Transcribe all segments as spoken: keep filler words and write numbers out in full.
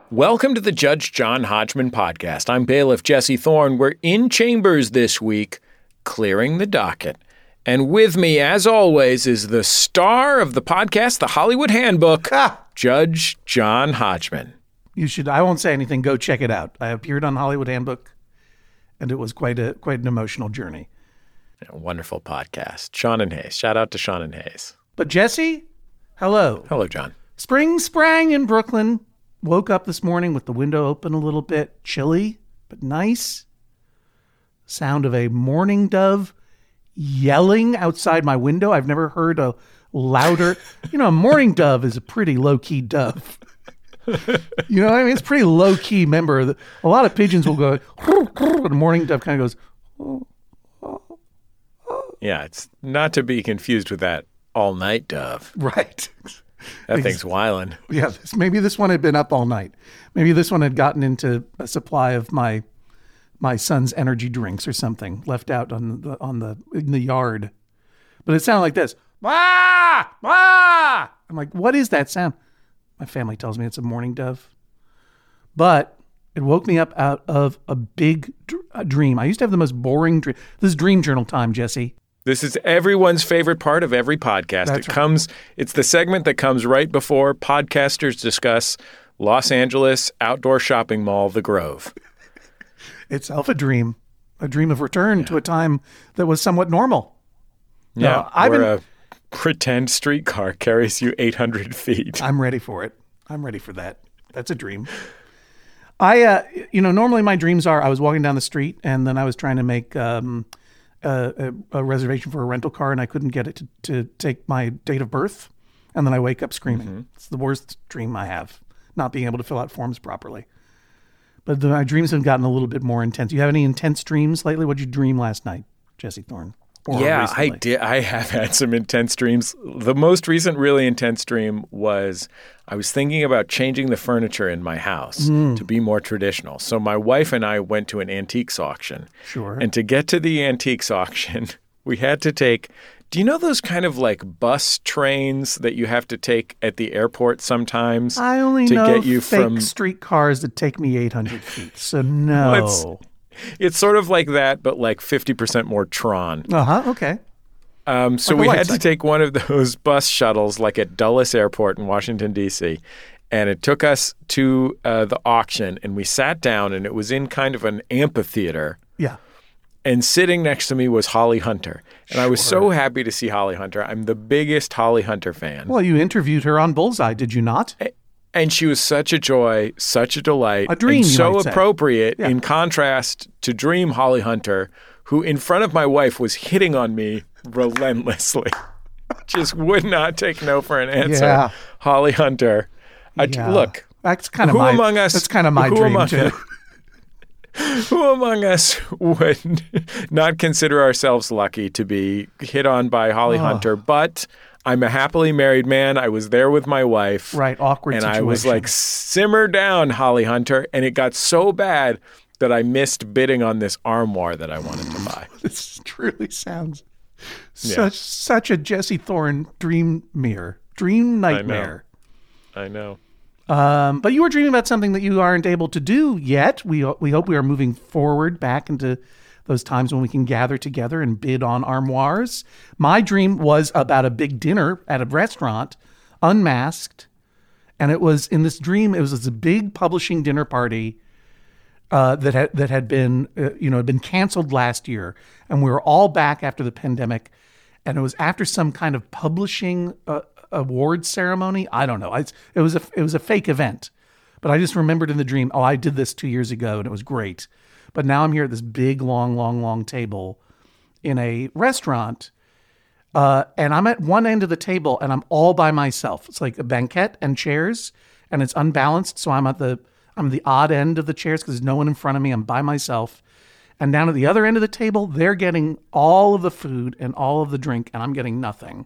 Welcome to the Judge John Hodgman podcast. I'm bailiff Jesse Thorne. We're in chambers this week, clearing the docket. And with me, as always, is the star of the podcast, The Hollywood Handbook, ah. Judge John Hodgman. You should, I won't say anything, go check it out. I appeared on Hollywood Handbook, and it was quite a quite an emotional journey. A wonderful podcast. Sean and Hayes. Shout out to Sean and Hayes. But Jesse, hello. Hello, John. Spring sprang in Brooklyn. Woke up this morning with the window open a little bit, chilly, but nice. Sound of a mourning dove yelling outside my window. I've never heard a louder, you know, a mourning dove is a pretty low-key dove. You know what I mean? It's a pretty low-key member. A lot of pigeons will go, and a mourning dove kind of goes, oh, oh, oh. Yeah, it's not to be confused with that all-night dove. Right. That thing's wildin'. Yeah, this, maybe this one had been up all night. Maybe this one had gotten into a supply of my my son's energy drinks or something left out on the on the in the yard. But it sounded like this. Wah! Wah! I'm like, what is that sound? My family tells me it's a mourning dove. But it woke me up out of a big dr- a dream. I used to have the most boring dream. This is dream journal time, Jesse. This is everyone's favorite part of every podcast. That's it right. comes, it's the segment that comes right before podcasters discuss Los Angeles outdoor shopping mall, The Grove. Itself a dream, a dream of return yeah. to a time that was somewhat normal. Yeah, no, I've where been, a pretend streetcar carries you eight hundred feet. I'm ready for it. I'm ready for that. That's a dream. I, uh, you know, normally my dreams are I was walking down the street and then I was trying to make um, a, a, a reservation for a rental car and I couldn't get it to, to take my date of birth. And then I wake up screaming. Mm-hmm. It's the worst dream I have, not being able to fill out forms properly. But the, my dreams have gotten a little bit more intense. You have any intense dreams lately? What did you dream last night, Jesse Thorne? Or yeah, recently? I did. I have had some intense dreams. The most recent really intense dream was I was thinking about changing the furniture in my house mm. to be more traditional. So my wife and I went to an antiques auction. Sure. And to get to the antiques auction, we had to take, do you know those kind of like bus trains that you have to take at the airport sometimes? I only to know get you fake from streetcars that take me eight hundred feet. So no. Well, it's, it's sort of like that, but like fifty percent more Tron. Uh-huh, okay. Um, so like we had cycle. to take one of those bus shuttles like at Dulles Airport in Washington, D C, and it took us to uh, the auction, and we sat down, and it was in kind of an amphitheater. Yeah. And sitting next to me was Holly Hunter. And sure. I was so happy to see Holly Hunter. I'm the biggest Holly Hunter fan. Well, you interviewed her on Bullseye, did you not? And she was such a joy, such a delight. A dream, and you so might say. appropriate Yeah. in contrast to Dream Holly Hunter, who in front of my wife was hitting on me relentlessly. Just would not take no for an answer. Yeah. Holly Hunter. I, Yeah. Look, that's kind of who my, among us, that's kind of my who dream, among, too. Who among us would not consider ourselves lucky to be hit on by Holly Oh. Hunter? But I'm a happily married man. I was there with my wife. Right, awkward and situation. I was like, simmer down, Holly Hunter. And it got so bad that I missed bidding on this armoire that I wanted to buy. This truly sounds Yeah. such such a Jesse Thorne dream mirror, dream nightmare. I know. Um, but you were dreaming about something that you aren't able to do yet. We we hope we are moving forward back into those times when we can gather together and bid on armoires. My dream was about a big dinner at a restaurant, unmasked. And it was in this dream, it was this big publishing dinner party uh, that had, that had been, uh, you know, had been canceled last year. And we were all back after the pandemic. And it was after some kind of publishing uh, awards ceremony. I don't know. I, it was a, it was a fake event. But I just remembered in the dream, oh, I did this two years ago and it was great. But now I'm here at this big, long, long, long table in a restaurant. Uh, and I'm at one end of the table and I'm all by myself. It's like a banquette and chairs and it's unbalanced. So I'm at the, I'm the odd end of the chairs because there's no one in front of me. I'm by myself. And down at the other end of the table, they're getting all of the food and all of the drink and I'm getting nothing.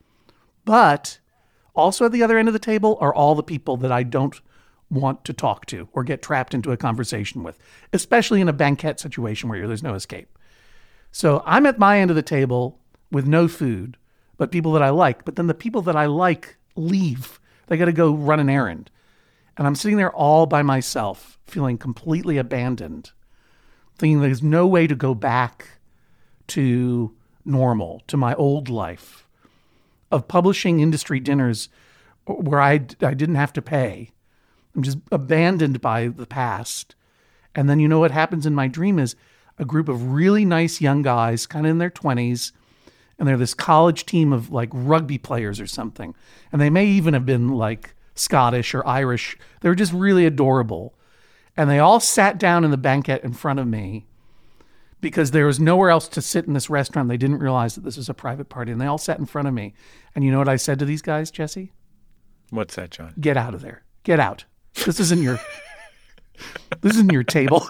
But also at the other end of the table are all the people that I don't want to talk to or get trapped into a conversation with, especially in a banquet situation where there's no escape. So I'm at my end of the table with no food, but people that I like. But then the people that I like leave. They got to go run an errand. And I'm sitting there all by myself, feeling completely abandoned, thinking there's no way to go back to normal, to my old life of publishing industry dinners where I, I didn't have to pay. I'm just abandoned by the past. And then you know what happens in my dream is a group of really nice young guys, kind of in their twenties, and they're this college team of like rugby players or something. And they may even have been like Scottish or Irish. They were just really adorable. And they all sat down in the banquette in front of me because there was nowhere else to sit in this restaurant. They didn't realize that this was a private party. And they all sat in front of me. And you know what I said to these guys, Jesse? What's that, John? Get out of there. Get out. This isn't your this isn't your table.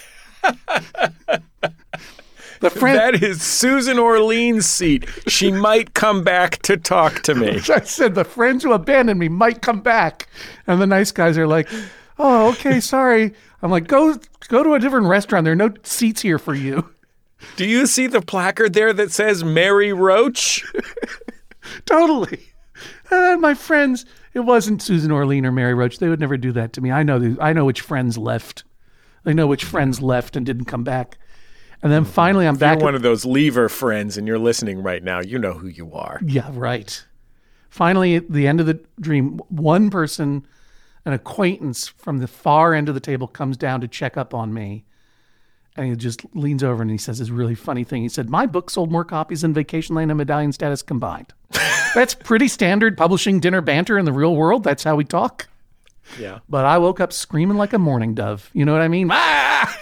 The friend, that is Susan Orlean's seat. She might come back to talk to me. I said, the friends who abandoned me might come back. And the nice guys are like, oh, okay, sorry. I'm like, go go to a different restaurant. There are no seats here for you. Do you see the placard there that says Mary Roach? Totally. And my friends, it wasn't Susan Orlean or Mary Roach. They would never do that to me. I know the, I know which friends left. I know which friends left and didn't come back. And then finally I'm if back. You're one of those leaver friends and you're listening right now. You know who you are. Yeah, right. Finally, at the end of the dream, one person, an acquaintance from the far end of the table, comes down to check up on me. And he just leans over and he says this really funny thing. He said, my book sold more copies than Vacation Land and Medallion Status combined. That's pretty standard publishing dinner banter in the real world. That's how we talk. Yeah. But I woke up screaming like a mourning dove. You know what I mean? Ah!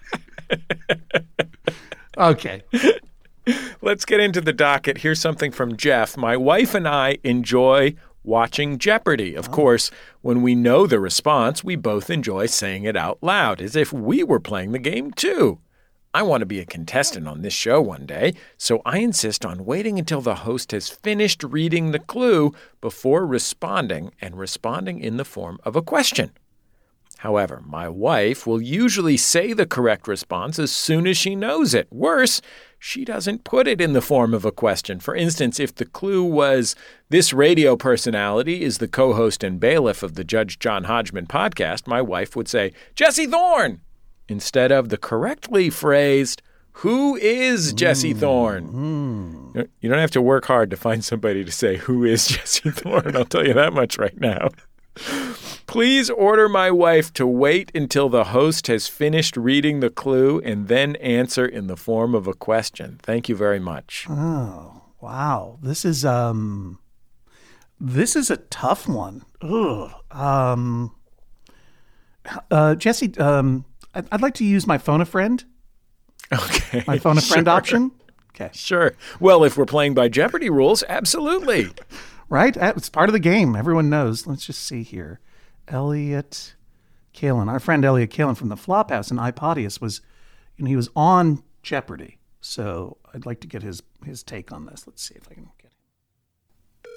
Okay. Let's get into the docket. Here's something from Jeff. My wife and I enjoy watching Jeopardy. Of oh. course, when we know the response, we both enjoy saying it out loud, as if we were playing the game too. I want to be a contestant on this show one day, so I insist on waiting until the host has finished reading the clue before responding, and responding in the form of a question. However, my wife will usually say the correct response as soon as she knows it. Worse, she doesn't put it in the form of a question. For instance, if the clue was, this radio personality is the co-host and bailiff of the Judge John Hodgman podcast, my wife would say, Jesse Thorne, instead of the correctly phrased, who is Jesse mm, Thorne? Mm. You don't have to work hard to find somebody to say, who is Jesse Thorne? I'll tell you that much right now. Please order my wife to wait until the host has finished reading the clue and then answer in the form of a question. Thank you very much. Oh, wow. This is um this is a tough one. Ugh. Um uh Jesse, um I'd, I'd like to use my phone a friend. Okay. My phone a friend sure. option. Okay. Sure. Well, if we're playing by Jeopardy rules, absolutely. Right? It's part of the game. Everyone knows. Let's just see here. Elliot Kalin, our friend Elliot Kalin from the Flophouse in iPodius was, you know, he was on Jeopardy. So I'd like to get his his take on this. Let's see if I can get him.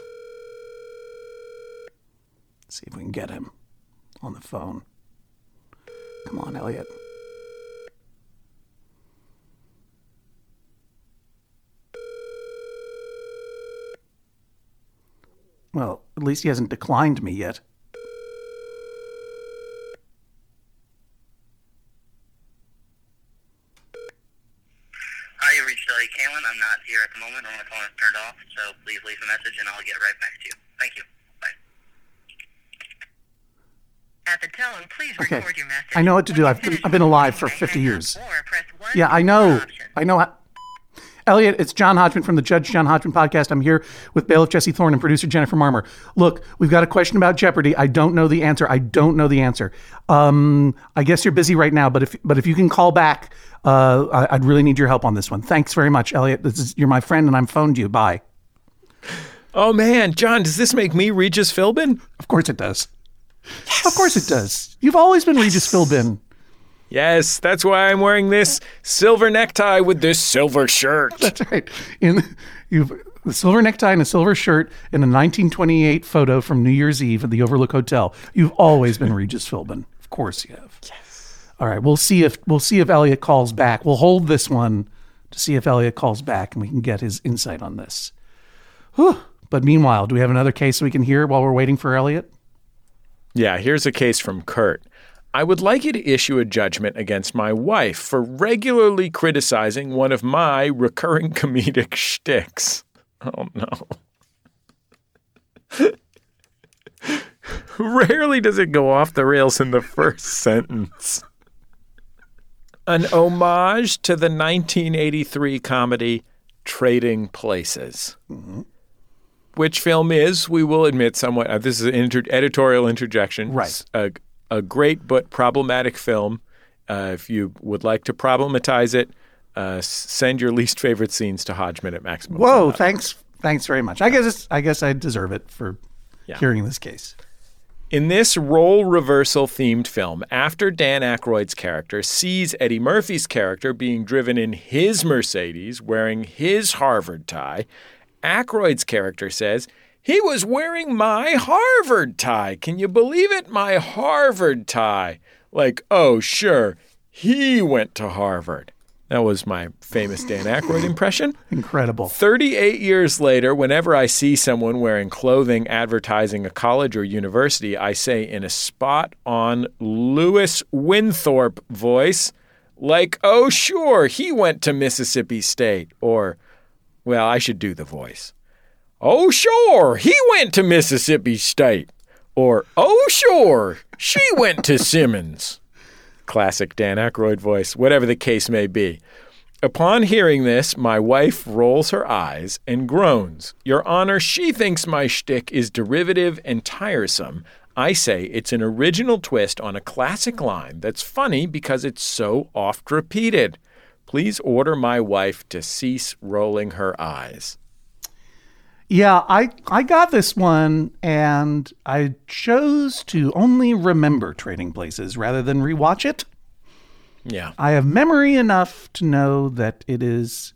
Let's see if we can get him on the phone. Come on, Elliot. Well, at least he hasn't declined me yet. Hi, you reached Elliot Kalin. I'm not here at the moment, or my phone is turned off, so please leave a message and I'll get right back to you. Thank you. Bye. At the tone, please okay. record your message. I know what to do. I've been, I've been alive for fifty years. Yeah, I know. I know. How- Elliot, it's John Hodgman from the Judge John Hodgman podcast. I'm here with bailiff Jesse Thorne and producer Jennifer Marmer. Look, we've got a question about Jeopardy. I don't know the answer. I don't know the answer. Um, I guess you're busy right now, but if but if you can call back, uh, I, I'd really need your help on this one. Thanks very much, Elliot. This is you're my friend, and I'm phoned you. Bye. Oh man, John, does this make me Regis Philbin? Of course it does. Yes. Of course it does. You've always been Regis Philbin. Yes, that's why I'm wearing this silver necktie with this silver shirt. That's right. In you've a silver necktie and a silver shirt in a nineteen twenty-eight photo from New Year's Eve at the Overlook Hotel. You've always been Regis Philbin. Of course you have. Yes. All right. We'll see if we'll see if Elliot calls back. We'll hold this one to see if Elliot calls back and we can get his insight on this. Whew. But meanwhile, do we have another case we can hear while we're waiting for Elliot? Yeah, here's a case from Kurt. I would like you to issue a judgment against my wife for regularly criticizing one of my recurring comedic shticks. Oh, no. Rarely does it go off the rails in the first sentence. An homage to the nineteen eighty-three comedy Trading Places. Mm-hmm. Which film is, we will admit somewhat, uh, this is an inter- editorial interjection. Right. A, a great but problematic film. Uh, if you would like to problematize it, uh, send your least favorite scenes to Hodgman at Maximum. Whoa, thanks. Thanks very much. I guess it's, I guess I deserve it for yeah. hearing this case. In this role reversal themed film, after Dan Aykroyd's character sees Eddie Murphy's character being driven in his Mercedes wearing his Harvard tie, Aykroyd's character says, "He was wearing my Harvard tie. Can you believe it? My Harvard tie." Like, oh, sure, he went to Harvard. That was my famous Dan Aykroyd impression. Incredible. thirty-eight years later, whenever I see someone wearing clothing advertising a college or university, I say in a spot-on Lewis Winthorpe voice, like, oh, sure, he went to Mississippi State. Or, well, I should do the voice. Oh, sure, he went to Mississippi State. Or, oh, sure, she went to Simmons. Classic Dan Aykroyd voice, whatever the case may be. Upon hearing this, my wife rolls her eyes and groans. Your Honor, she thinks my shtick is derivative and tiresome. I say it's an original twist on a classic line that's funny because it's so oft repeated. Please order my wife to cease rolling her eyes. Yeah, I, I got this one, and I chose to only remember Trading Places rather than rewatch it. Yeah. I have memory enough to know that it is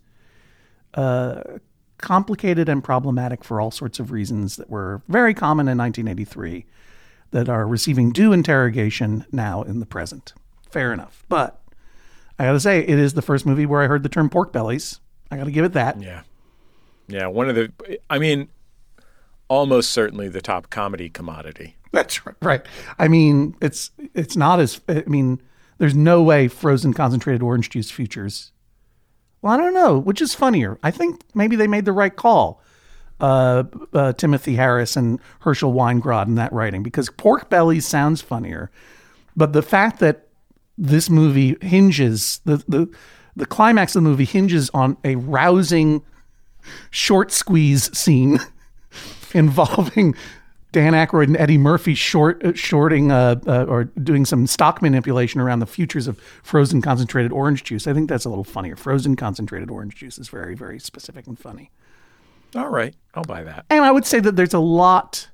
uh, complicated and problematic for all sorts of reasons that were very common in nineteen eighty-three that are receiving due interrogation now in the present. Fair enough. But I got to say, it is the first movie where I heard the term pork bellies. I got to give it that. Yeah. Yeah, one of the, I mean, almost certainly the top comedy commodity. That's right. Right. I mean, it's it's not as, I mean, there's no way frozen concentrated orange juice features. Well, I don't know, which is funnier. I think maybe they made the right call, uh, uh, Timothy Harris and Herschel Weingrod in that writing, because pork bellies sounds funnier. But the fact that this movie hinges, the the, the climax of the movie hinges on a rousing short squeeze scene involving Dan Aykroyd and Eddie Murphy short uh, shorting uh, uh, or doing some stock manipulation around the futures of frozen concentrated orange juice. I think that's a little funnier. Frozen concentrated orange juice is very, very specific and funny. All right, I'll buy that. And I would say that there's a lot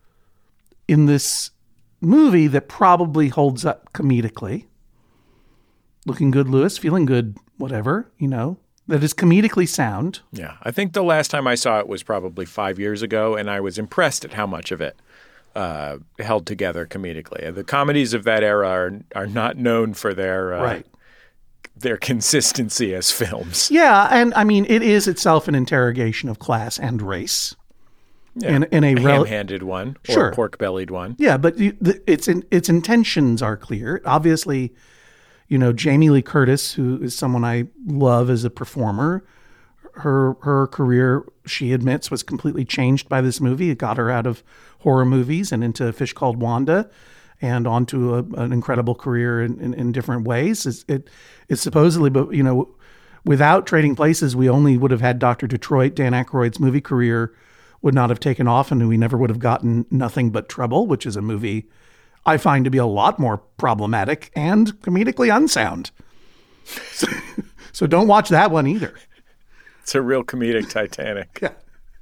in this movie that probably holds up comedically. Looking good, Lewis. Feeling good, whatever, you know. That is comedically sound. Yeah. I think the last time I saw it was probably five years ago, and I was impressed at how much of it uh, held together comedically. The comedies of that era are are not known for their uh, right. their consistency as films. Yeah, and I mean, it is itself an interrogation of class and race. Yeah. In, in a, a rel- ham-handed one or sure. a pork-bellied one. Yeah, but you, the, its in, its intentions are clear. Obviously, you know, Jamie Lee Curtis, who is someone I love as a performer, her her career, she admits, was completely changed by this movie. It got her out of horror movies and into A Fish Called Wanda and onto a, an incredible career in, in, in different ways. It's, it, it's supposedly, but, you know, without Trading Places, we only would have had Doctor Detroit. Dan Aykroyd's movie career would not have taken off, and we never would have gotten Nothing But Trouble, which is a movie I find to be a lot more problematic and comedically unsound. So, so don't watch that one either. It's a real comedic Titanic. Yeah.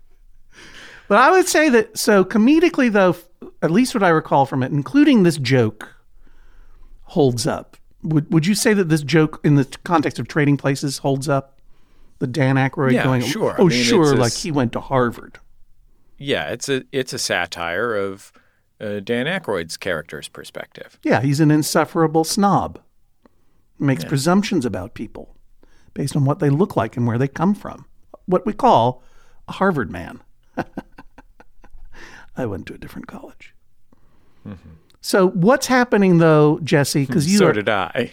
But I would say that, so comedically though, at least what I recall from it, including this joke, holds up. Would would you say that this joke in the context of Trading Places holds up? The Dan Aykroyd yeah, going, sure. oh, I mean, sure, a, like he went to Harvard. Yeah, it's a it's a satire of uh, Dan Aykroyd's character's perspective. Yeah, he's an insufferable snob. Makes Yeah. presumptions about people based on what they look like and where they come from. What we call a Harvard man. I went to a different college. Mm-hmm. So what's happening though, Jesse? Because you so are, did I.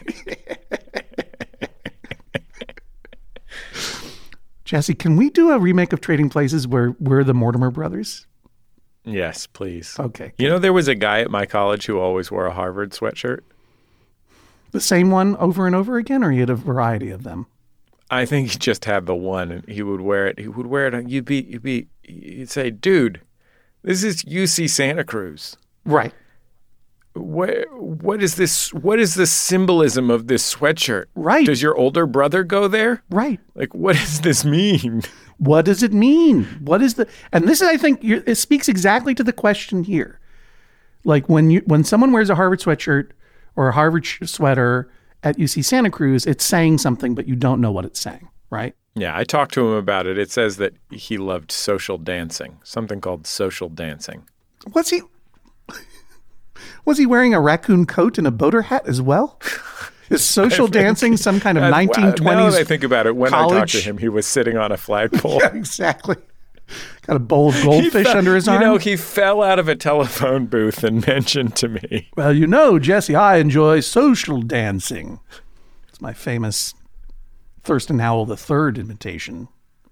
Jesse, can we do a remake of Trading Places where we're the Mortimer brothers? Yes, please. Okay. You know, there was a guy at my college who always wore a Harvard sweatshirt. The same one over and over again, or he had a variety of them? I think he just had the one, and he would wear it. He would wear it. You'd be, you'd be, you'd say, "Dude, this is U C Santa Cruz. Right. Where, what is this? What is the symbolism of this sweatshirt? Right. Does your older brother go there? Right. Like, what does this mean?" What does it mean? What is the? And this is, I think, you're, it speaks exactly to the question here. Like when you when someone wears a Harvard sweatshirt or a Harvard sh- sweater at U C Santa Cruz, it's saying something, but you don't know what it's saying, right? Yeah, I talked to him about it. It says that he loved social dancing, something called social dancing. Was he? Was he wearing a raccoon coat and a boater hat as well? Is social dancing some kind of nineteen twenties Now that I think about it, when college? I talked to him, he was sitting on a flagpole. Yeah, exactly. Got a bowl of goldfish fell, under his arm. You know, he fell out of a telephone booth and mentioned to me. Well, you know, Jesse, I enjoy social dancing. It's my famous Thurston Howell the Third imitation.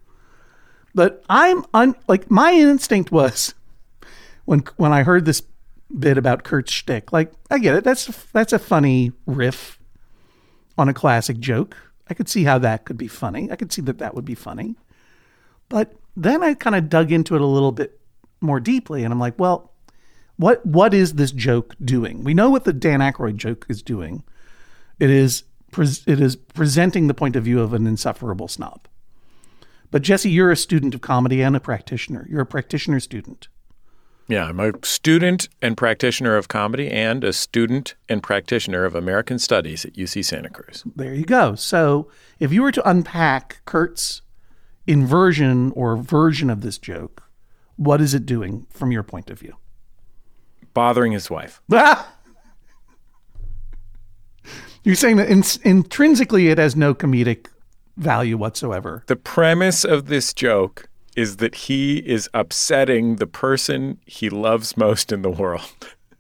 But I'm un, like my instinct was when when I heard this bit about Kurt's shtick, like I get it. That's that's a funny riff on a classic joke. I could see how that could be funny. I could see that that would be funny. But then I kind of dug into it a little bit more deeply, and I'm like, well, what what is this joke doing? We know what the Dan Aykroyd joke is doing. It is pre- it is presenting the point of view of an insufferable snob. But Jesse, you're a student of comedy and a practitioner. You're a practitioner student. Yeah, I'm a student and practitioner of comedy and a student and practitioner of American Studies at U C Santa Cruz. There you go. So if you were to unpack Kurt's inversion or version of this joke, what is it doing from your point of view? Bothering his wife. You're saying that in- intrinsically it has no comedic value whatsoever. The premise of this joke is that he is upsetting the person he loves most in the world.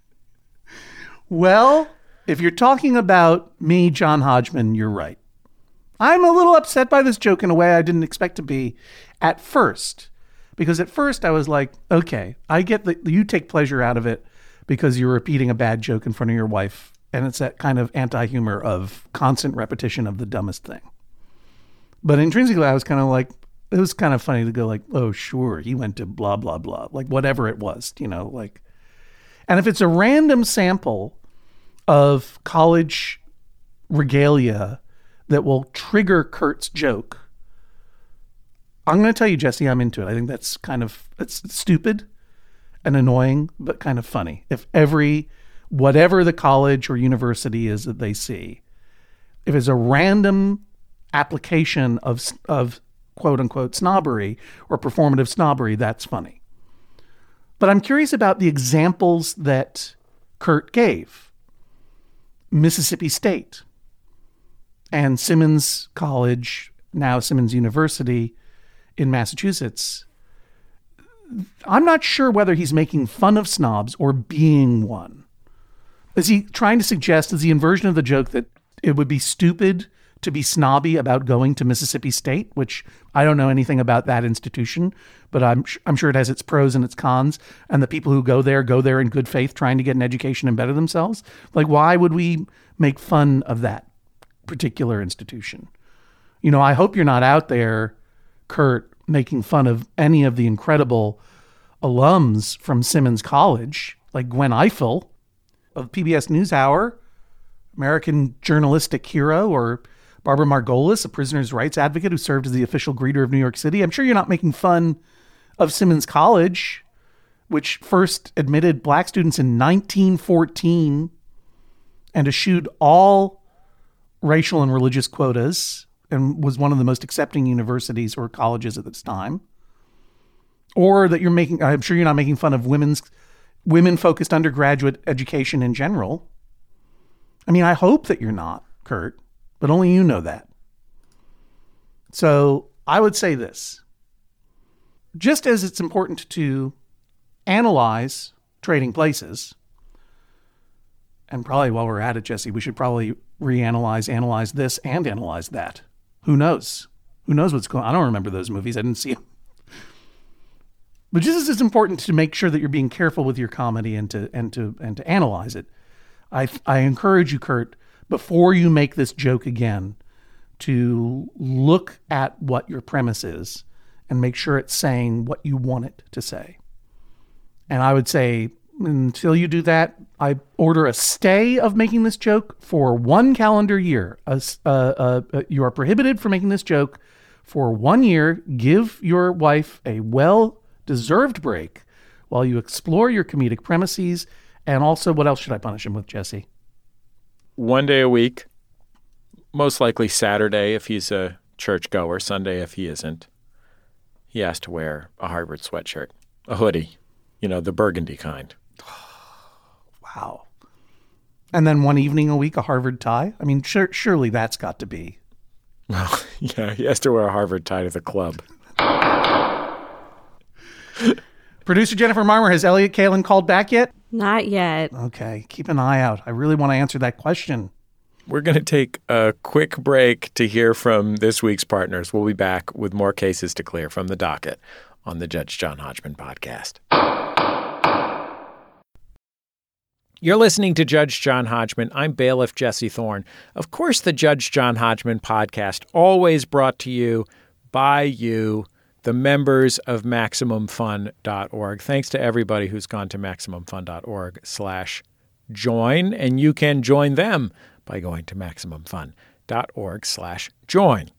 Well, if you're talking about me, John Hodgman, you're right. I'm a little upset by this joke in a way I didn't expect to be at first. Because at first I was like, okay, I get that you take pleasure out of it because you're repeating a bad joke in front of your wife. And it's that kind of anti-humor of constant repetition of the dumbest thing. But intrinsically, I was kind of like, it was kind of funny to go like, oh, sure, he went to blah, blah, blah. Like whatever it was, you know, like. And if it's a random sample of college regalia that will trigger Kurt's joke, I'm going to tell you, Jesse, I'm into it. I think that's kind of, it's stupid and annoying, but kind of funny. If every, whatever the college or university is that they see, if it's a random application of, of quote unquote snobbery or performative snobbery, that's funny. But I'm curious about the examples that Kurt gave. Mississippi State and Simmons College, now Simmons University in Massachusetts. I'm not sure whether he's making fun of snobs or being one. Is he trying to suggest, is the inversion of the joke that it would be stupid to be snobby about going to Mississippi State, which I don't know anything about that institution, but I'm I'm sure it has its pros and its cons, and the people who go there go there in good faith trying to get an education and better themselves? Like, why would we make fun of that particular institution? You know, I hope you're not out there, Kurt, making fun of any of the incredible alums from Simmons College, like Gwen Ifill of P B S NewsHour, American journalistic hero, or Barbara Margolis, a prisoner's rights advocate who served as the official greeter of New York City. I'm sure you're not making fun of Simmons College, which first admitted black students in nineteen fourteen and eschewed all racial and religious quotas and was one of the most accepting universities or colleges at this time. Or that you're making, I'm sure you're not making fun of women's women-focused undergraduate education in general. I mean, I hope that you're not, Kurt, but only you know that. So I would say this. Just as it's important to analyze Trading Places, And probably while we're at it, Jesse, we should probably reanalyze, analyze this and analyze that. Who knows? Who knows what's going on? I don't remember those movies. I didn't see them. But just as important to make sure that you're being careful with your comedy and to and to and to analyze it, I I encourage you, Kurt, before you make this joke again, to look at what your premise is and make sure it's saying what you want it to say. And I would say, until you do that, I order a stay of making this joke for one calendar year. Uh, uh, uh, you are prohibited from making this joke for one year. Give your wife a well-deserved break while you explore your comedic premises. And also, what else should I punish him with, Jesse? One day a week, most likely Saturday if he's a churchgoer, Sunday if he isn't. He has to wear a Harvard sweatshirt, a hoodie, you know, the burgundy kind. Wow. And then one evening a week, a Harvard tie? I mean, sure, surely that's got to be. Well, yeah, he has to wear a Harvard tie to the club. Producer Jennifer Marmer, has Elliott Kalan called back yet? Not yet. Okay, keep an eye out. I really want to answer that question. We're going to take a quick break to hear from this week's partners. We'll be back with more cases to clear from the docket on the Judge John Hodgman podcast. You're listening to Judge John Hodgman. I'm bailiff Jesse Thorne. Of course, the Judge John Hodgman podcast, always brought to you by you, the members of Maximum Fun dot org. Thanks to everybody who's gone to Maximum Fun dot org slash join, and you can join them by going to Maximum Fun dot org slash join.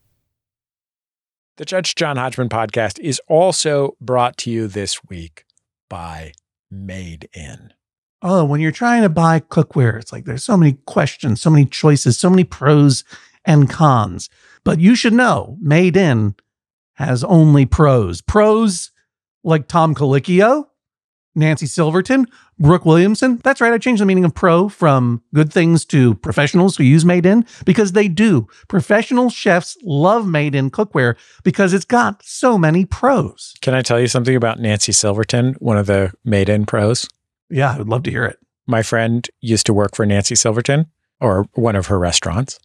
The Judge John Hodgman podcast is also brought to you this week by Made In. Oh, when you're trying to buy cookware, it's like there's so many questions, so many choices, so many pros and cons. But you should know, Made In has only pros. Pros like Tom Colicchio, Nancy Silverton, Brooke Williamson. That's right, I changed the meaning of pro from good things to professionals who use Made In, because they do. Professional chefs love Made In cookware because it's got so many pros. Can I tell you something about Nancy Silverton, one of the Made In pros? Yeah, I would love to hear it. My friend used to work for Nancy Silverton, or one of her restaurants.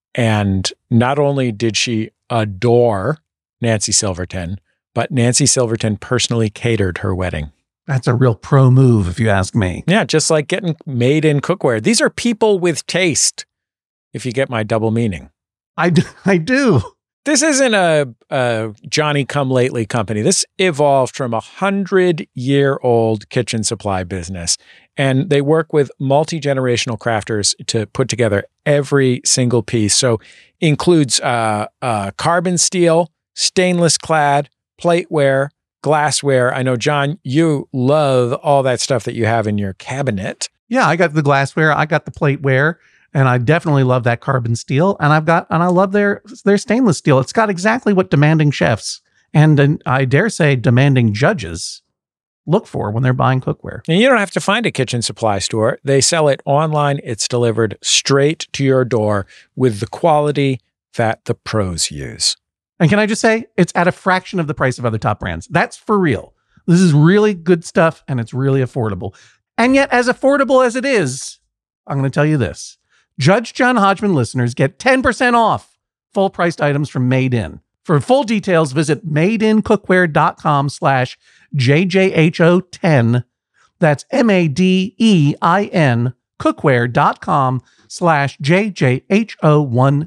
And not only did she adore Nancy Silverton, but Nancy Silverton personally catered her wedding. That's a real pro move, if you ask me. Yeah, just like getting Made In cookware. These are people with taste, if you get my double meaning. I do. I do. This isn't a, a Johnny-come-lately company. This evolved from a hundred-year-old kitchen supply business, and they work with multi-generational crafters to put together every single piece. So includes uh, uh, carbon steel, stainless clad, plateware, glassware. I know, John, you love all that stuff that you have in your cabinet. Yeah, I got the glassware, I got the plateware. And I definitely love that carbon steel. And I've got, and I love their, their stainless steel. It's got exactly what demanding chefs and, and I dare say demanding judges look for when they're buying cookware. And you don't have to find a kitchen supply store. They sell it online. It's delivered straight to your door with the quality that the pros use. And can I just say, it's at a fraction of the price of other top brands. That's for real. This is really good stuff and it's really affordable. And yet, as affordable as it is, I'm going to tell you this. Judge John Hodgman listeners get ten percent off full-priced items from Made In. For full details, visit madeincookware.com slash JJHO10. That's M-A-D-E-I-N cookware.com slash JJHO10.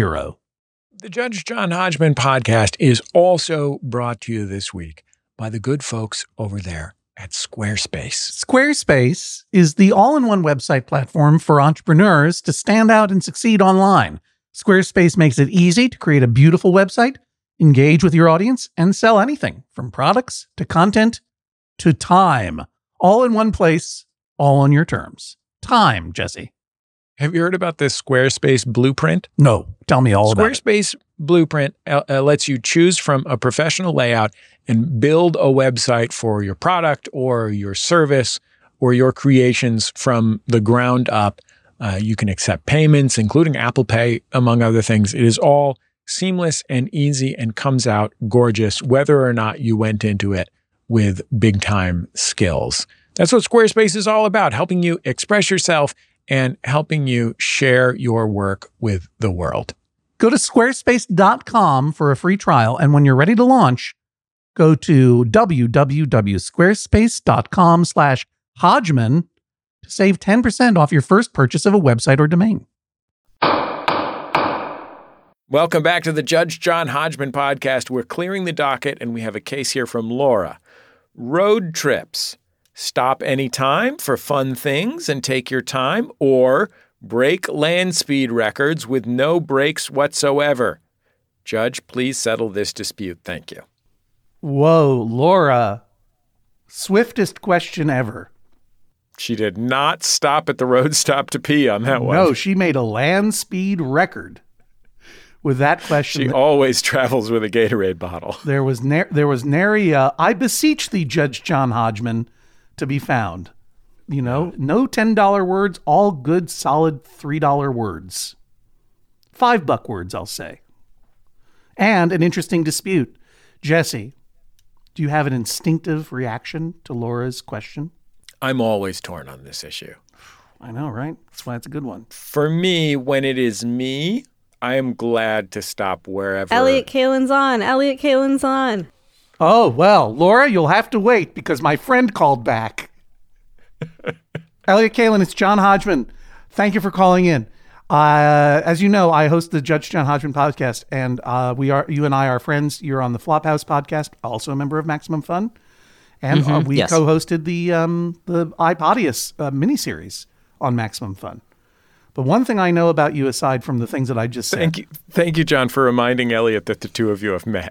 The Judge John Hodgman podcast is also brought to you this week by the good folks over there at Squarespace. Squarespace is the all-in-one website platform for entrepreneurs to stand out and succeed online. Squarespace makes it easy to create a beautiful website, engage with your audience, and sell anything from products to content to time. All in one place, all on your terms. Time, Jesse. Have you heard about this Squarespace blueprint? No, tell me all about it. Squarespace Blueprint uh, uh, lets you choose from a professional layout and build a website for your product or your service or your creations from the ground up. Uh, you can accept payments, including Apple Pay, among other things. It is all seamless and easy and comes out gorgeous, whether or not you went into it with big time skills. That's what Squarespace is all about, helping you express yourself and helping you share your work with the world. Go to squarespace dot com for a free trial, and when you're ready to launch, go to www.squarespace.com slash Hodgman to save ten percent off your first purchase of a website or domain. Welcome back to the Judge John Hodgman podcast. We're clearing the docket, and we have a case here from Laura. Road trips. Stop anytime for fun things and take your time, or break land speed records with no brakes whatsoever. Judge, please settle this dispute. Thank you. Whoa, Laura. Swiftest question ever. She did not stop at the road stop to pee on that one. No, she made a land speed record with that question. She always travels with a Gatorade bottle. There was na- there was nary uh, I beseech thee, Judge John Hodgman, to be found. You know, no ten dollar words, all good, solid three dollar words. Five buck words, I'll say. And an interesting dispute. Jesse, do you have an instinctive reaction to Laura's question? I'm always torn on this issue. I know, right? That's why it's a good one. For me, when it is me, I am glad to stop wherever. Elliot Kalin's on. Elliot Kalin's on. Oh, well, Laura, you'll have to wait because my friend called back. Elliot Kalin, it's John Hodgman. Thank you for calling in. Uh, as you know, I host the Judge John Hodgman podcast, and uh, we are you and I are friends. You're on the Flophouse podcast, also a member of Maximum Fun, and Mm-hmm, uh, we yes. co-hosted the um, the iPodius uh, miniseries on Maximum Fun. But one thing I know about you, aside from the things that I just said, Thank you, thank you, John, for reminding Elliot that the two of you have met.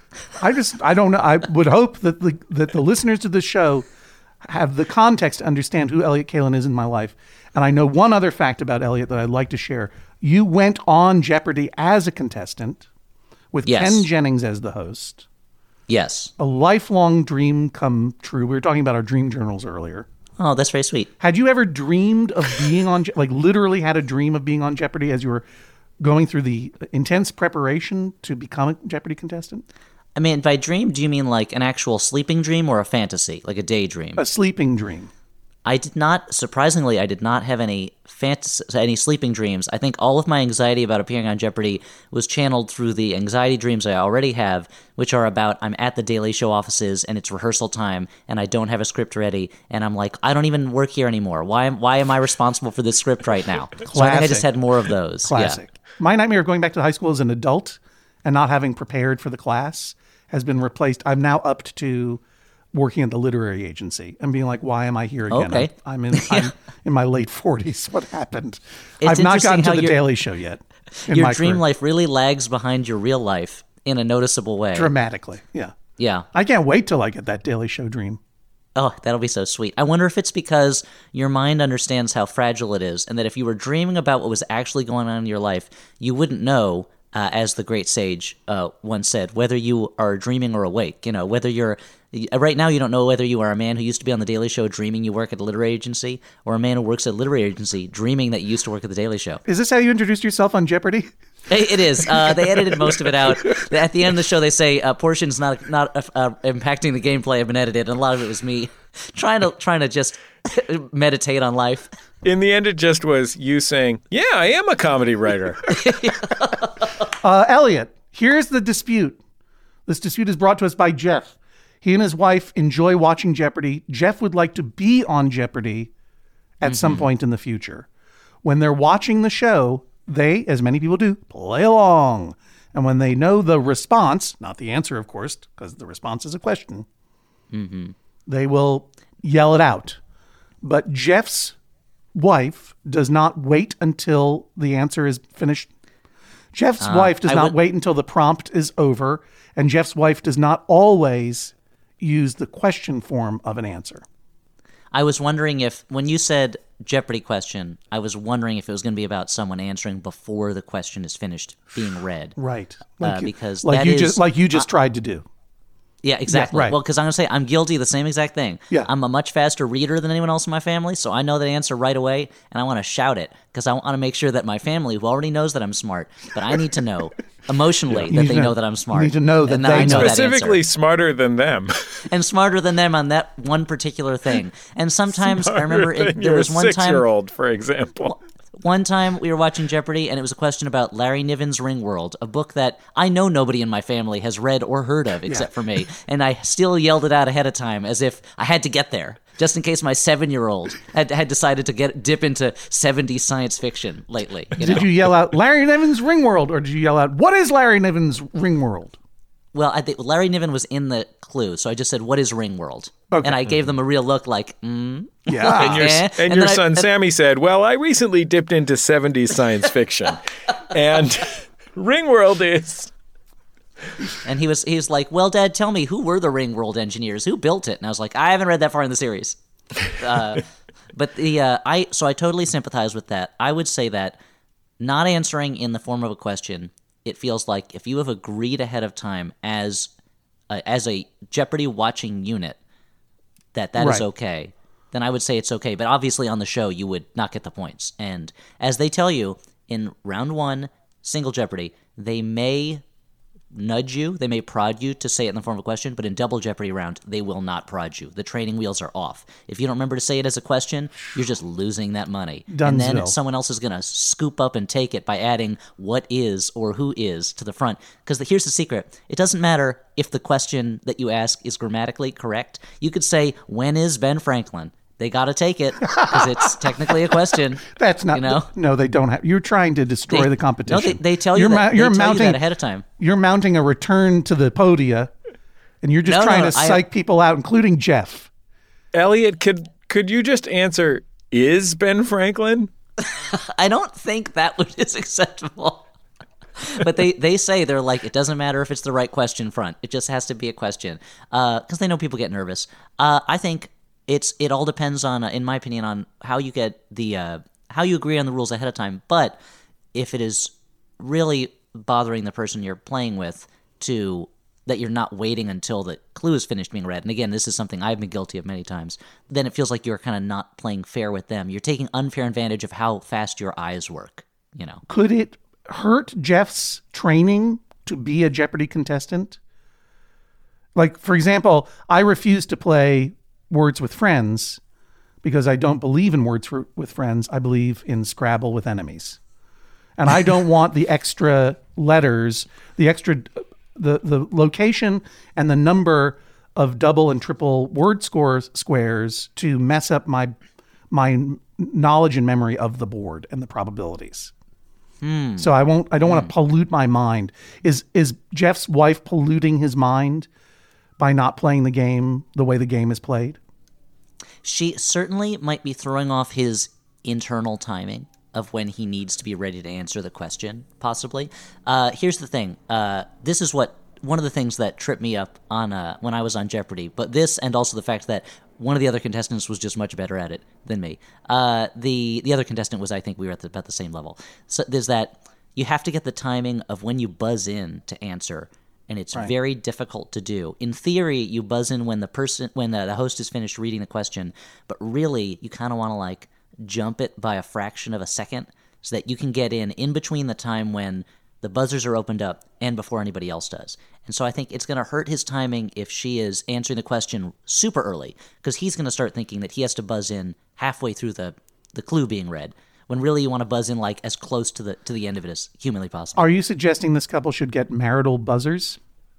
I just, I don't know. I would hope that the that the listeners to this show have the context to understand who Elliot Kalin is in my life. And I know one other fact about Elliot that I'd like to share. You went on Jeopardy as a contestant with Yes. Ken Jennings as the host. Yes. A lifelong dream come true. We were talking about our dream journals earlier. Oh, that's very sweet. Had you ever dreamed of being on, Je- like literally had a dream of being on Jeopardy as you were going through the intense preparation to become a Jeopardy contestant? I mean, by dream, do you mean like an actual sleeping dream or a fantasy, like a daydream? A sleeping dream. I did not, surprisingly, I did not have any fantasy, any sleeping dreams. I think all of my anxiety about appearing on Jeopardy was channeled through the anxiety dreams I already have, which are about I'm at the Daily Show offices and it's rehearsal time and I don't have a script ready and I'm like, I don't even work here anymore. Why am, why am I responsible for this script right now? So I think I just had more of those. Classic. Yeah. My nightmare of going back to high school as an adult and not having prepared for the class has been replaced. I'm now upped to working at the literary agency and being like, why am I here again? Okay. I'm, I'm in I'm in my late forties. What happened? It's I've not interesting gotten to how the your- Daily Show yet. in Your my dream career. life really lags behind your real life in a noticeable way. Dramatically. Yeah. Yeah. I can't wait till I get that Daily Show dream. Oh, that'll be so sweet. I wonder if it's because your mind understands how fragile it is, and that if you were dreaming about what was actually going on in your life, you wouldn't know, uh, as the great sage uh, once said, whether you are dreaming or awake. You know, whether you're... Right now, you don't know whether you are a man who used to be on The Daily Show dreaming you work at a literary agency, or a man who works at a literary agency dreaming that you used to work at The Daily Show. Is this how you introduced yourself on Jeopardy? It is. Uh, they edited most of it out. At the end of the show, they say uh, portions not not uh, uh, impacting the gameplay have been edited, and a lot of it was me trying to trying to just meditate on life. In the end, it just was you saying, yeah, I am a comedy writer. Uh, Elliot, here's the dispute. This dispute is brought to us by Jeff. He and his wife enjoy watching Jeopardy. Jeff would like to be on Jeopardy at Mm-hmm. some point in the future. When they're watching the show, they, as many people do, play along. And when they know the response, not the answer, of course, because the response is a question, Mm-hmm. they will yell it out. But Jeff's wife does not wait until the answer is finished. Jeff's wife does I not would- wait until the prompt is over. And Jeff's wife does not always use the question form of an answer. I was wondering if, when you said Jeopardy question, I was wondering if it was going to be about someone answering before the question is finished being read. Right. Uh, you- because like that you is- just like you just tried to do. Yeah, exactly. Yeah, right. Well, because I'm going to say I'm guilty of the same exact thing. Yeah. I'm a much faster reader than anyone else in my family, so I know the answer right away, and I want to shout it because I want to make sure that my family, who already knows that I'm smart, but I need to know emotionally You that need they to know, know- that I'm you smart. need to know that and they I know know. that Specifically answer. smarter than them. And smarter than them on that one particular thing. And sometimes I remember Smarter it, than there your was one time. six-year-old, for example. One time we were watching Jeopardy, and it was a question about Larry Niven's Ringworld, a book that I know nobody in my family has read or heard of except for me, and I still yelled it out ahead of time as if I had to get there, just in case my seven-year-old had, had decided to get dip into seventies science fiction lately. You know? Did you yell out Larry Niven's Ringworld, or did you yell out what is Larry Niven's Ringworld? Well, I think Larry Niven was in the clue, so I just said, "What is Ringworld?" Okay. And I gave them a real look, like, mm. Yeah. And your, Eh? and And your then I- son and- Sammy said, well, I recently dipped into seventies science fiction. And Ringworld is... And he was he was like, "Well, Dad, tell me, who were the Ringworld engineers? Who built it?" And I was like, "I haven't read that far in the series." Uh, but the uh, I so I totally sympathize with that. I would say that not answering in the form of a question, it feels like if you have agreed ahead of time as uh, as a Jeopardy watching unit that that is Right. okay, then I would say it's okay. But obviously on the show you would not get the points. And as they tell you in round one, single Jeopardy, they may nudge you, they may prod you to say it in the form of a question, but in double Jeopardy round, they will not prod you. The training wheels are off. If you don't remember to say it as a question, you're just losing that money. And then Dunsville. someone else is going to scoop up and take it by adding what is or who is to the front. Because here's the secret. It doesn't matter if the question that you ask is grammatically correct. You could say, when is Ben Franklin? They got to take it because it's technically a question. That's not. You know? No, they don't have. You're trying to destroy They- the competition. No, they, they tell you you're that. mou- you're they tell mounting you that ahead of time. You're mounting a return to the podia, and you're just No, trying no, to I- psych people out, including Jeff. Elliot, could could you just answer, is Ben Franklin? I don't think that would is acceptable. But they, they say, they're like, it doesn't matter if it's the right question front. It just has to be a question. Because they know people get nervous. Uh, I think it's it all depends on, uh, in my opinion, on how you get the uh, how you agree on the rules ahead of time. But if it is really bothering the person you're playing with to that you're not waiting until the clue is finished being read, and again, this is something I've been guilty of many times, then it feels like you're kind of not playing fair with them. You're taking unfair advantage of how fast your eyes work, you know. Could it hurt Jeff's training to be a Jeopardy contestant? Like, for example, I refuse to play Words with Friends because I don't believe in Words for, with Friends. I believe in Scrabble with enemies. And I don't want the extra letters, the extra, the, the location and the number of double and triple word scores squares to mess up my, my knowledge and memory of the board and the probabilities. So I won't. I don't want to pollute my mind. Is is Jeff's wife polluting his mind by not playing the game the way the game is played? She certainly might be throwing off his internal timing of when he needs to be ready to answer the question, possibly. Uh, here's the thing. Uh, this is what one of the things that tripped me up on uh, when I was on Jeopardy. But this, and also the fact that one of the other contestants was just much better at it than me. Uh, the the other contestant was, I think, we were at the, about the same level. So there's that you have to get the timing of when you buzz in to answer. And it's very difficult to do. In theory, you buzz in when the person, when the, the host is finished reading the question, but really, you kind of want to like jump it by a fraction of a second so that you can get in in between the time when the buzzers are opened up and before anybody else does. And so I think it's going to hurt his timing if she is answering the question super early, because he's going to start thinking that he has to buzz in halfway through the, the clue being read, when really you want to buzz in like as close to the to the end of it as humanly possible. Are you suggesting this couple should get marital buzzers?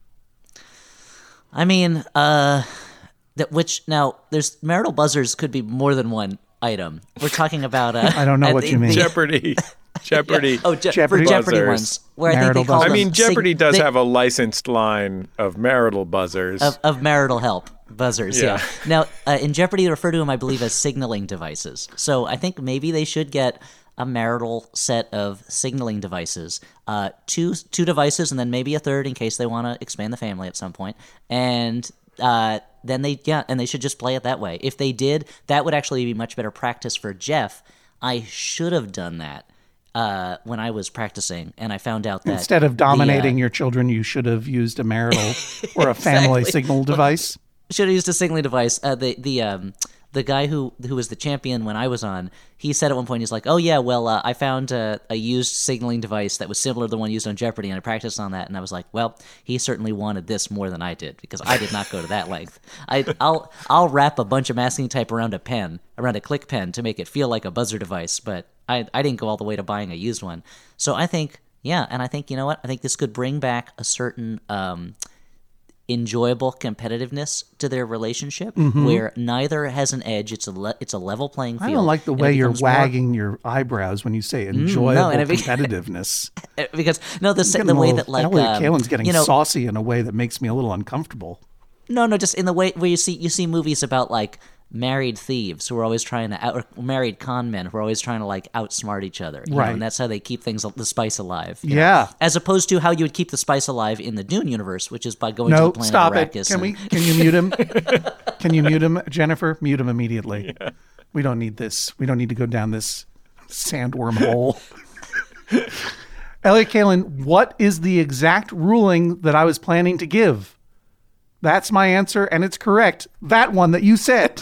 I mean, uh, that which now there's marital buzzers could be more than one item. We're talking about. Uh, I don't know uh, what the- you mean. the- Jeopardy. Jeopardy. Oh, Je- Jeopardy for Jeopardy buzzers. ones, where I think Marital they call buzzers. I them mean, Jeopardy sig- does they- have a licensed line of marital buzzers. of, of marital help buzzers. Yeah. Yeah. Now, uh, in Jeopardy, they refer to them, I believe, as signaling devices. So I think maybe they should get a marital set of signaling devices, uh, two two devices, and then maybe a third in case they want to expand the family at some point. And uh, then they yeah, and they should just play it that way. If they did, that would actually be much better practice for Jeff. I should have done that. uh, when I was practicing, and I found out that Instead of the, uh, dominating your children, you should have used a marital or a family Exactly. signal device. should have used a signaling device. Uh, the the um the guy who who was the champion when I was on, he said at one point, he's like, "Oh yeah, well uh, I found a, a used signaling device that was similar to the one used on Jeopardy, and I practiced on that." And I was like, "Well, he certainly wanted this more than I did because I did not go to that length. I I'll I'll wrap a bunch of masking tape around a pen, around a click pen to make it feel like a buzzer device, but I I didn't go all the way to buying a used one." So I think yeah, and I think you know what? I think this could bring back a certain um. enjoyable competitiveness to their relationship where neither has an edge. It's a le- it's a level playing field. I don't like the and it way you're becomes more- wagging your eyebrows when you say enjoyable and it be- competitiveness. because no the, Getting the a way little- that like Elliot um, Kalin's getting you know saucy in a way that makes me a little uncomfortable. no no just in the way where you see you see movies about like married thieves who are always trying to out, or married con men who are always trying to like outsmart each other, you know, Right. and that's how they keep things the spice alive. you Yeah. know? As opposed to how you would keep the spice alive in the Dune universe, which is by going to No, the planet stop it. Arrakis. Can and- we? Can you mute him? Can you mute him, Jennifer? Mute him immediately. We don't need this. We don't need to go down this sandworm hole. Elliot Kalin, what is the exact ruling that I was planning to give? That's my answer, and it's correct. That one that you said.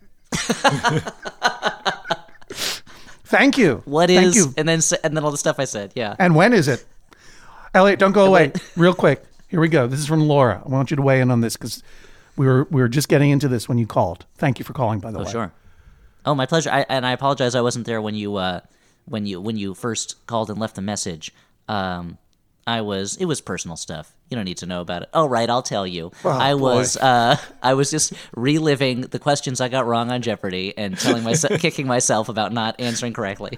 Thank you. What Thank is you. and then s- and then all the stuff I said, yeah. And when is it? Elliot, don't go away. Real quick. Here we go. This is from Laura. I want you to weigh in on this because we were we were just getting into this when you called. Thank you for calling, by the Oh way. sure. Oh, my pleasure. I, and I apologize I wasn't there when you uh when you when you first called and left the message. Um I was it was personal stuff. You don't need to know about it. Oh right, I'll tell you. I boy. was uh I was just reliving the questions I got wrong on Jeopardy and telling myself kicking myself about not answering correctly.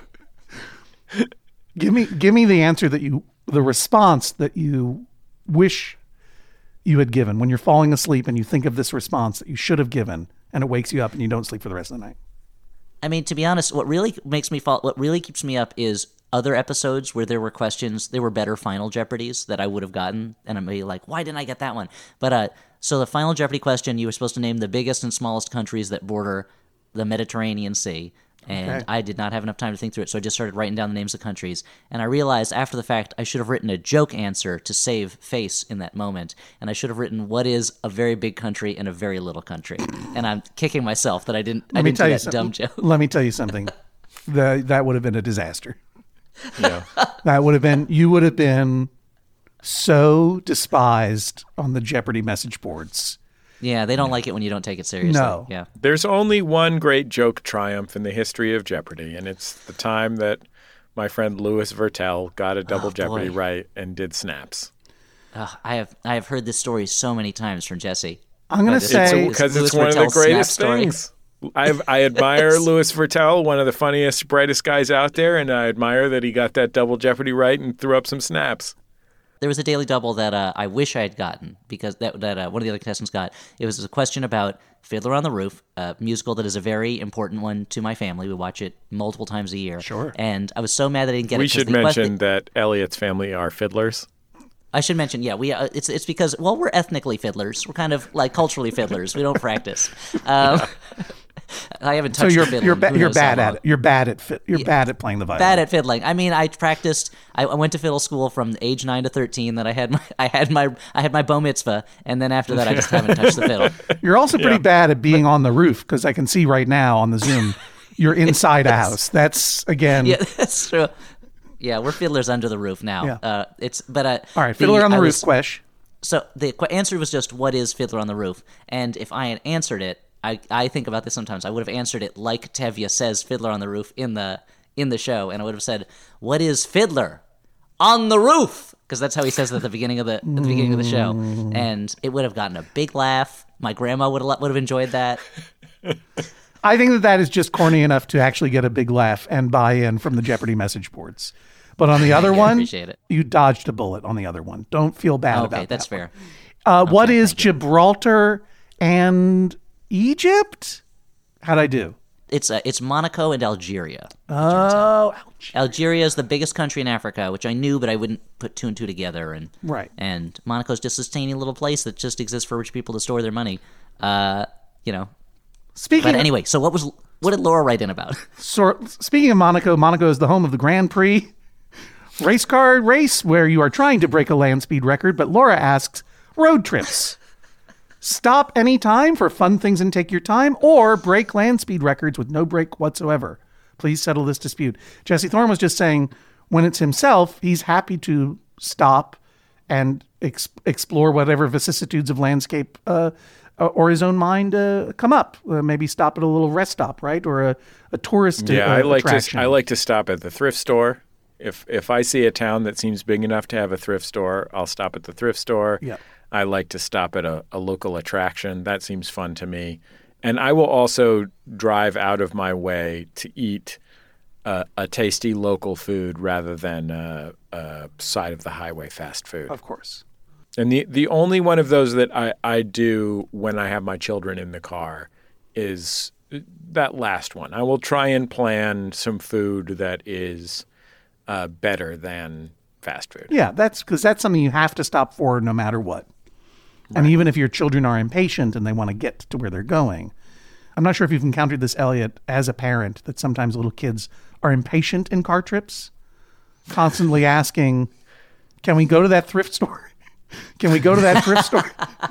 Give me give me the answer that you the response that you wish you had given when you're falling asleep and you think of this response that you should have given and it wakes you up and you don't sleep for the rest of the night. I mean, to be honest, what really makes me fall, what really keeps me up is other episodes where there were questions, there were better Final Jeopardies that I would have gotten, and I'm maybe like, why didn't I get that one? But uh, so the Final Jeopardy question, you were supposed to name the biggest and smallest countries that border the Mediterranean Sea, and Okay. I did not have enough time to think through it, so I just started writing down the names of countries, and I realized after the fact I should have written a joke answer to save face in that moment, and I should have written what is a very big country and a very little country, and I'm kicking myself that I didn't. I Let me didn't tell do you that dumb something. joke. Let me tell you something. the, that would have been a disaster. Yeah. That would have been you would have been so despised on the Jeopardy message boards. Yeah, they don't like it when you don't take it seriously. No. Yeah. There's only one great joke triumph in the history of Jeopardy, and it's the time that my friend Louis Vertel got a double Oh, boy. Jeopardy right and did snaps. Ugh, I have I have heard this story so many times from Jesse. I'm going But to it's say a- Because it's, Louis one of the Vertel's snap greatest story. things. I've, I admire Louis Vertel, one of the funniest, brightest guys out there, and I admire that he got that double Jeopardy right and threw up some snaps. There was a daily double that uh, I wish I had gotten because that that uh, one of the other contestants got. It was a question about Fiddler on the Roof, a musical that is a very important one to my family. We watch it multiple times a year. Sure. And I was so mad that I didn't get We it. 'cause should the mention question- that Elliot's family are fiddlers. I should mention, yeah, we uh, it's it's because well we're ethnically fiddlers. We're kind of like culturally fiddlers. We don't practice. Um, I haven't so touched you're the fiddle. you're in ba- who you're knows how bad at long. it. You're bad at fit. You're bad at playing the violin. Bad at fiddling. I mean, I practiced. I, I went to fiddle school from age nine to thirteen. Then I had my I had my I had my bar mitzvah, and then after that, I just haven't touched the fiddle. You're also pretty Yeah. bad at being on the roof because I can see right now on the Zoom you're inside a house. That's again. Yeah, that's true. Yeah, we're fiddlers under the roof now. Yeah. Uh, it's but uh, All right, Fiddler on the I Roof, was- Quesh. So the qu- answer was just, what is Fiddler on the Roof? And if I had answered it, I, I think about this sometimes, I would have answered it like Tevye says Fiddler on the Roof in the in the show, and I would have said, what is Fiddler on the Roof? Because that's how he says it at the beginning of the at the beginning of the show, and it would have gotten a big laugh. My grandma would have would have enjoyed that. I think that that is just corny enough to actually get a big laugh and buy-in from the Jeopardy message boards. But on the other I one, appreciate it. you dodged a bullet on the other one. Don't feel bad about Okay, that. that's one. fair. Uh, what is Gibraltar and Egypt? How'd I do? It's uh, it's Monaco and Algeria. Oh, ouch. Algeria is the biggest country in Africa, which I knew, but I wouldn't put two and two together. And Right. And Monaco's just this tiny little place that just exists for rich people to store their money. Uh, you know. Speaking But anyway, so what was what did Laura write in about? So, speaking of Monaco, Monaco is the home of the Grand Prix. Race car race where you are trying to break a land speed record, but Laura asks, road trips. Stop any time for fun things and take your time, or break land speed records with no break whatsoever. Please settle this dispute. Jesse Thorne was just saying when it's himself, he's happy to stop and ex- explore whatever vicissitudes of landscape uh, or his own mind uh, come up. Uh, maybe stop at a little rest stop, right? Or a, a tourist Yeah, uh, I like attraction. to I like to stop at the thrift store. If if I see a town that seems big enough to have a thrift store, I'll stop at the thrift store. Yeah. I like to stop at a, a local attraction. That seems fun to me. And I will also drive out of my way to eat uh, a tasty local food rather than uh, uh, side of the highway fast food. Of course. And the the only one of those that I, I do when I have my children in the car is that last one. I will try and plan some food that is uh, better than fast food. Yeah, that's because that's something you have to stop for no matter what. Right. And even if your children are impatient and they want to get to where they're going. I'm not sure if you've encountered this, Elliot, as a parent, that sometimes little kids are impatient in car trips, constantly asking, can we go to that thrift store? Can we go to that thrift store?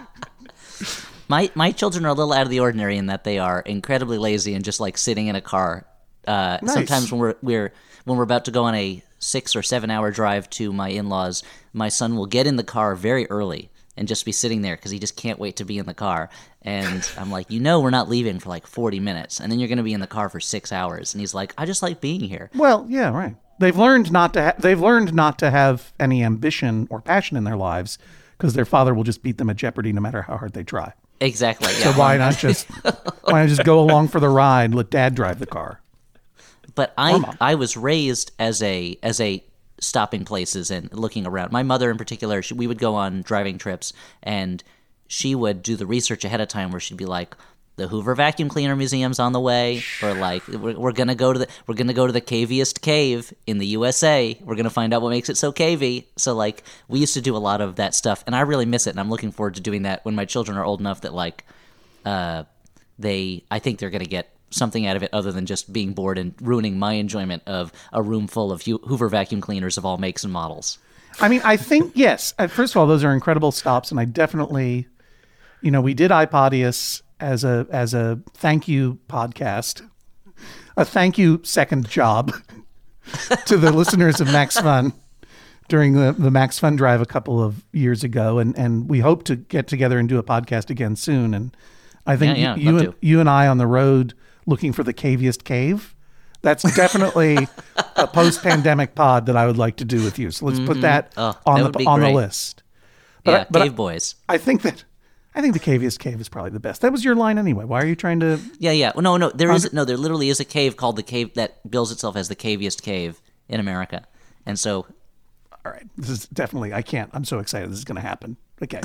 My my children are a little out of the ordinary in that they are incredibly lazy and just like sitting in a car. Uh, Nice. Sometimes when we're we're when we're about to go on a six or seven hour drive to my in-laws, my son will get in the car very early and just be sitting there because he just can't wait to be in the car. And I'm like, you know, we're not leaving for like forty minutes, and then you're going to be in the car for six hours. And he's like, I just like being here. Well, yeah, right. They've learned not to. Ha- they've learned not to have any ambition or passion in their lives because their father will just beat them at Jeopardy no matter how hard they try. Exactly. So Yeah. why not just why not just go along for the ride? Let Dad drive the car. But I I was raised as a as a stopping places and looking around. My mother in particular, she, we would go on driving trips, and she would do the research ahead of time where she'd be like, the Hoover Vacuum Cleaner Museum's on the way, or like we're, we're gonna go to the we're gonna go to the caviest cave in the U S A. We're gonna find out what makes it so cavey. So like we used to do a lot of that stuff, and I really miss it. And I'm looking forward to doing that when my children are old enough that like uh, they I think they're gonna get something out of it other than just being bored and ruining my enjoyment of a room full of Hoover vacuum cleaners of all makes and models. I mean, I think, yes. uh, First of all, those are incredible stops. And I definitely, you know, we did iPodius as a, as a thank you podcast, a thank you second job to the listeners of Max Fun during the, the Max Fun drive a couple of years ago. And, and we hope to get together and do a podcast again soon. And I think Yeah, yeah, you, love you, and, to. you and I on the road looking for the caviest cave. That's definitely a post-pandemic pod that I would like to do with you. So let's put that Oh, on that would the be on the great. list. But yeah, I, but Cave I, Boys. I think that I think the caviest cave is probably the best. That was your line anyway. Why are you trying to? Yeah, yeah. Well, no, no. There is no. There literally is a cave called the cave that bills itself as the caviest cave in America, and so All right, this is definitely. I can't. I'm so excited. This is going to happen. Okay.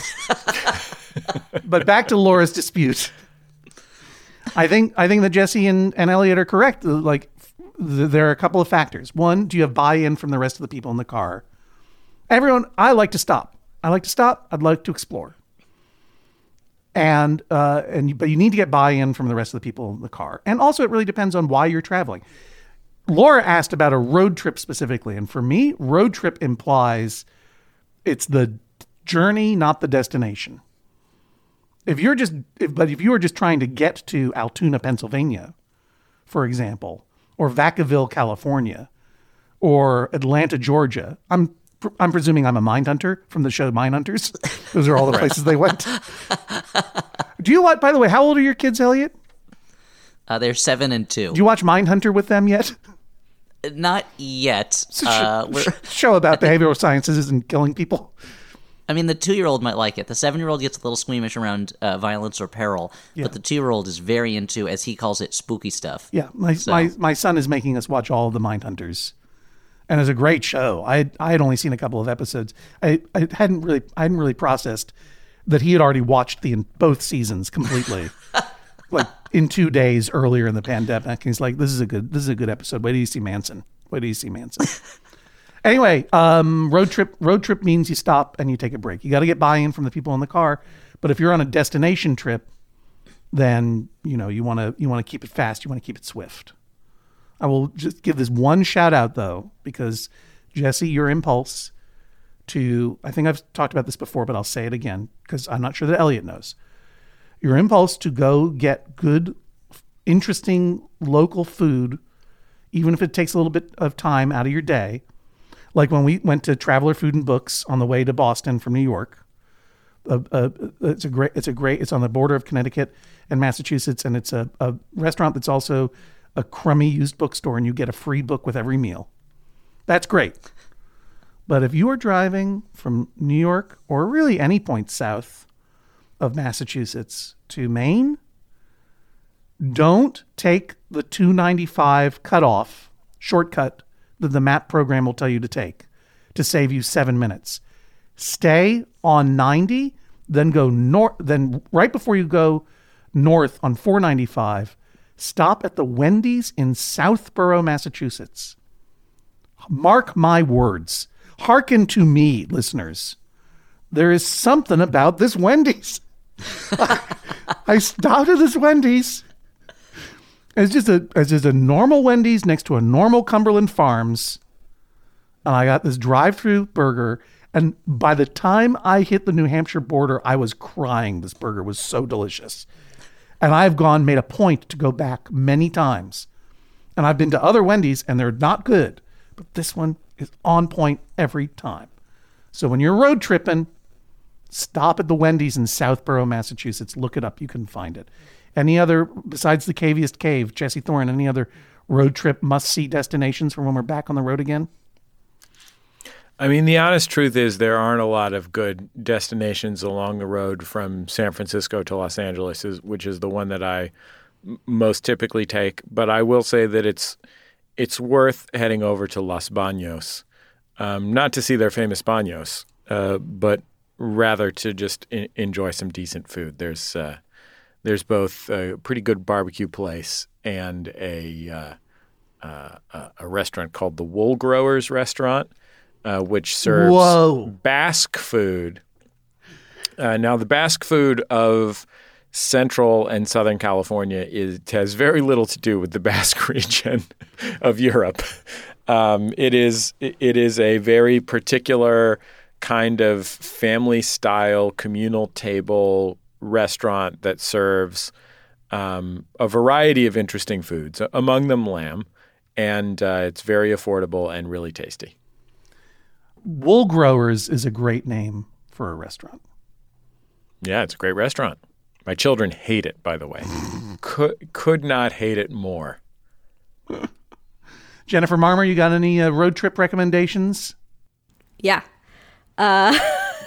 But back to Laura's dispute. I think I think that Jesse and, and Elliot are correct. Like, th- there are a couple of factors. One, do you have buy-in from the rest of the people in the car? Everyone, I like to stop. I like to stop. I'd like to explore. And uh, and but you need to get buy-in from the rest of the people in the car. And also, it really depends on why you're traveling. Laura asked about a road trip specifically, and for me, road trip implies it's the journey, not the destination. If you're just, if, but if you are just trying to get to Altoona, Pennsylvania, for example, or Vacaville, California, or Atlanta, Georgia, I'm I'm presuming I'm a Mindhunter from the show Mindhunters. Those are all the places they went. Do you watch? By the way, how old are your kids, Elliot? uh, they're seven and two. Do you watch Mindhunter with them yet? Not yet. It's a sh- Uh, we're, sh- show about behavioral sciences and killing people. I mean, the two-year-old might like it. The seven-year-old gets a little squeamish around uh, violence or peril, Yeah. but the two-year-old is very into, as he calls it, spooky stuff. Yeah, my, So- my my son is making us watch all of the Mindhunters, and it's a great show. I had, I had only seen a couple of episodes. I, I hadn't really I hadn't really processed that he had already watched the both seasons completely, like in two days earlier in the pandemic. And he's like, "This is a good this is a good episode. Wait till you see Manson. Wait till you see Manson." Anyway, um, road trip road trip means you stop and you take a break. You got to get buy-in from the people in the car. But if you're on a destination trip, then you know you want to you want to keep it fast. You want to keep it swift. I will just give this one shout out though, because Jesse, your impulse to, I think I've talked about this before, but I'll say it again because I'm not sure that Elliot knows. Your impulse to go get good, interesting local food, even if it takes a little bit of time out of your day. Like when we went to Traveler Food and Books on the way to Boston from New York. Uh, uh, it's a great, it's a great, it's on the border of Connecticut and Massachusetts. And it's a, a restaurant that's also a crummy used bookstore, and you get a free book with every meal. That's great. But if you are driving from New York or really any point south of Massachusetts to Maine, don't take the two ninety-five cutoff shortcut that the map program will tell you to take to save you seven minutes. Stay on ninety, then go north. Then right before you go north on four ninety-five, stop at the Wendy's in Southborough, Massachusetts. Mark my words. Hearken to me, listeners. There is something about this Wendy's. I stopped at this Wendy's. It's just a it's just a normal Wendy's next to a normal Cumberland Farms. And I got this drive-through burger. And by the time I hit the New Hampshire border, I was crying. This burger was so delicious. And I've gone, made a point to go back many times. And I've been to other Wendy's and they're not good. But this one is on point every time. So when you're road tripping, stop at the Wendy's in Southborough, Massachusetts. Look it up. You can find it. Any other, besides the Caviest Cave, Jesse Thorne, any other road trip must-see destinations for when we're back on the road again? I mean, the honest truth is there aren't a lot of good destinations along the road from San Francisco to Los Angeles, which is the one that I most typically take. But I will say that it's it's worth heading over to Los Baños, um, not to see their famous baños, uh, but rather to just in- enjoy some decent food. There's uh, there's both a pretty good barbecue place and a uh, uh, a restaurant called the Wool Growers Restaurant, uh, which serves Whoa. Basque food. Uh, now, the Basque food of Central and Southern California is has very little to do with the Basque region of Europe. Um, it is it is a very particular kind of family-style communal table restaurant that serves um, a variety of interesting foods, among them lamb, and uh, it's very affordable and really tasty. Wool Growers is a great name for a restaurant. Yeah, it's a great restaurant. My children hate it, by the way. could could not hate it more. Jennifer Marmer, you got any uh, road trip recommendations? Yeah. Uh,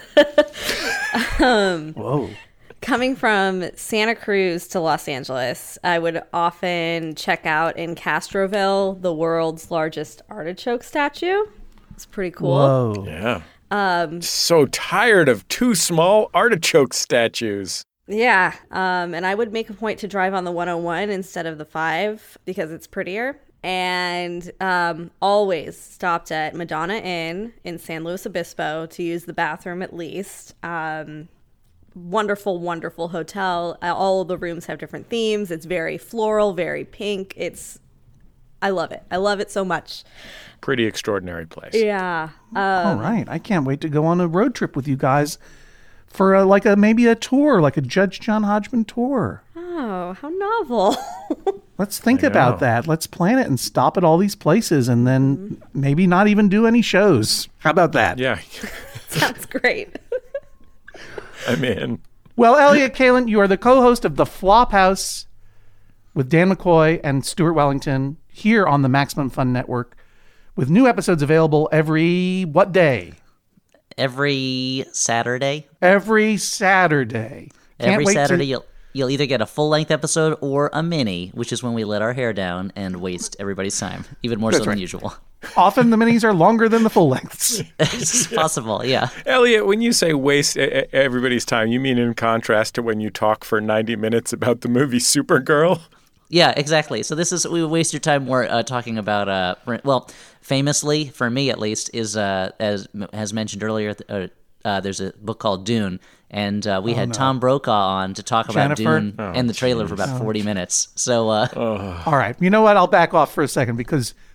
um, Whoa. Coming from Santa Cruz to Los Angeles, I would often check out in Castroville the world's largest artichoke statue. It's pretty cool. Whoa. Yeah. Um, so tired of two small artichoke statues. Yeah. Um, and I would make a point to drive on the one oh one instead of the five because it's prettier. And um, always stopped at Madonna Inn in San Luis Obispo to use the bathroom at least. Um, wonderful, wonderful hotel. Uh, all of the rooms have different themes. It's very floral, very pink. It's, I love it. I love it so much. Pretty extraordinary place. Yeah. Um, All right. I can't wait to go on a road trip with you guys for a, like a maybe a tour, like a Judge John Hodgman tour. Oh, how novel. Let's think I about know. that. Let's plan it and stop at all these places and then mm-hmm. maybe not even do any shows. How about that? Yeah. Sounds great. I'm in. Well, Elliot Kalin, you are the co-host of The Flophouse with Dan McCoy and Stuart Wellington here on the Maximum Fun Network, with new episodes available every, what day? Every Saturday. Every Saturday. Can't Every wait Saturday to... you'll you'll either get a full-length episode or a mini, which is when we let our hair down and waste everybody's time, even more That's so right. than usual. Often the minis are longer than the full lengths. It's possible, yeah. Elliot, when you say waste e- everybody's time, you mean in contrast to when you talk for ninety minutes about the movie Supergirl? Yeah, exactly. So this is, we waste your time more uh, talking about, uh, well, famously, for me at least, is, uh, as has mentioned earlier, uh, uh, there's a book called Dune, and uh, we oh, had no. Tom Brokaw on to talk about Jennifer? Dune Oh, and the trailer geez. for about Oh, forty minutes. So, uh, Oh. All right. You know what? I'll back off for a second because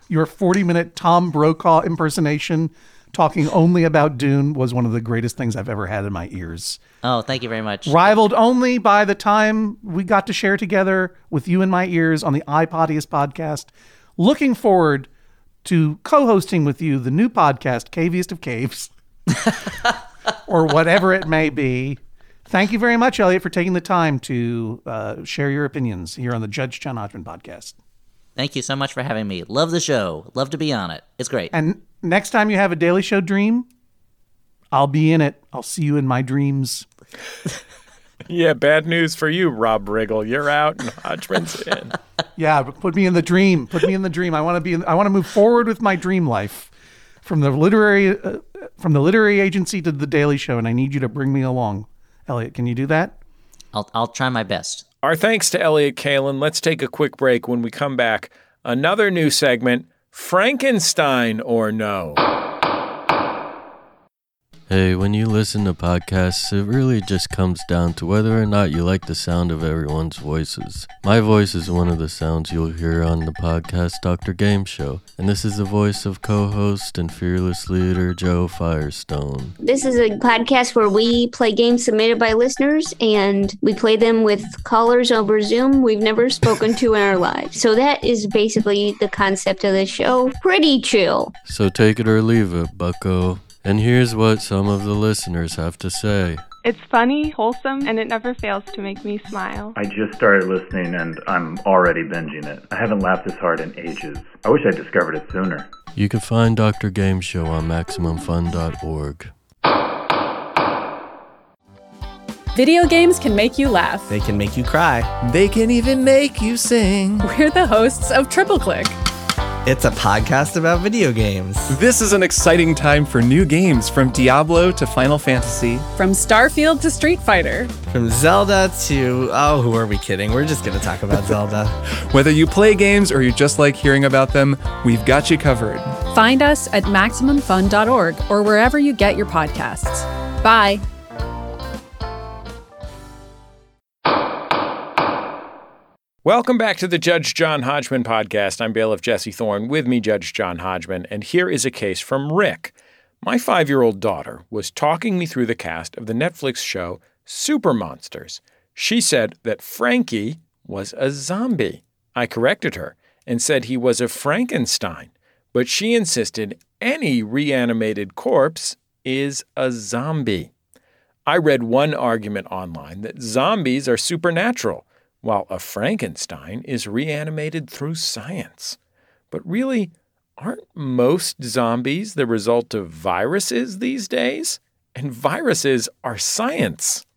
your forty-minute Tom Brokaw impersonation talking only about Dune was one of the greatest things I've ever had in my ears. Oh, thank you very much. Rivaled only by the time we got to share together with you in my ears on the iPodiest podcast. Looking forward to co-hosting with you the new podcast, Caviest of Caves, or whatever it may be. Thank you very much, Elliot, for taking the time to uh, share your opinions here on the Judge John Hodgman podcast. Thank you so much for having me. Love the show. Love to be on it. It's great. And next time you have a Daily Show dream, I'll be in it. I'll see you in my dreams. Yeah, bad news for you, Rob Riggle. You're out and Hodgman's in. Yeah, but put me in the dream. Put me in the dream. I want to be. In, I want to move forward with my dream life, from the literary, uh, from the literary agency to the Daily Show, and I need you to bring me along. Elliot, can you do that? I'll I'll try my best. Our thanks to Elliot Kalin. Let's take a quick break. When we come back, another new segment, Frankenstein or No. Hey, when you listen to podcasts, it really just comes down to whether or not you like the sound of everyone's voices. My voice is one of the sounds you'll hear on the podcast Doctor Game Show, and this is the voice of co-host and fearless leader Joe Firestone. This is a podcast where we play games submitted by listeners, and we play them with callers over Zoom we've never spoken to in our lives. So that is basically the concept of the show. Pretty chill. So take it or leave it, bucko. And here's what some of the listeners have to say. It's funny, wholesome, and it never fails to make me smile. I just started listening and I'm already binging it. I haven't laughed this hard in ages. I wish I discovered it sooner. You can find Doctor Game Show on Maximum Fun dot org. Video games can make you laugh. They can make you cry. They can even make you sing. We're the hosts of Triple Click. It's a podcast about video games. This is an exciting time for new games, from Diablo to Final Fantasy. From Starfield to Street Fighter. From Zelda to... Oh, who are we kidding? We're just going to talk about Zelda. Whether you play games or you just like hearing about them, we've got you covered. Find us at Maximum Fun dot org or wherever you get your podcasts. Bye. Welcome back to the Judge John Hodgman podcast. I'm bailiff Jesse Thorne, with me Judge John Hodgman, and here is a case from Rick. My five-year-old daughter was talking me through the cast of the Netflix show Super Monsters. She said that Frankie was a zombie. I corrected her and said he was a Frankenstein, but she insisted any reanimated corpse is a zombie. I read one argument online that zombies are supernatural, while a Frankenstein is reanimated through science. But really, aren't most zombies the result of viruses these days? And viruses are science.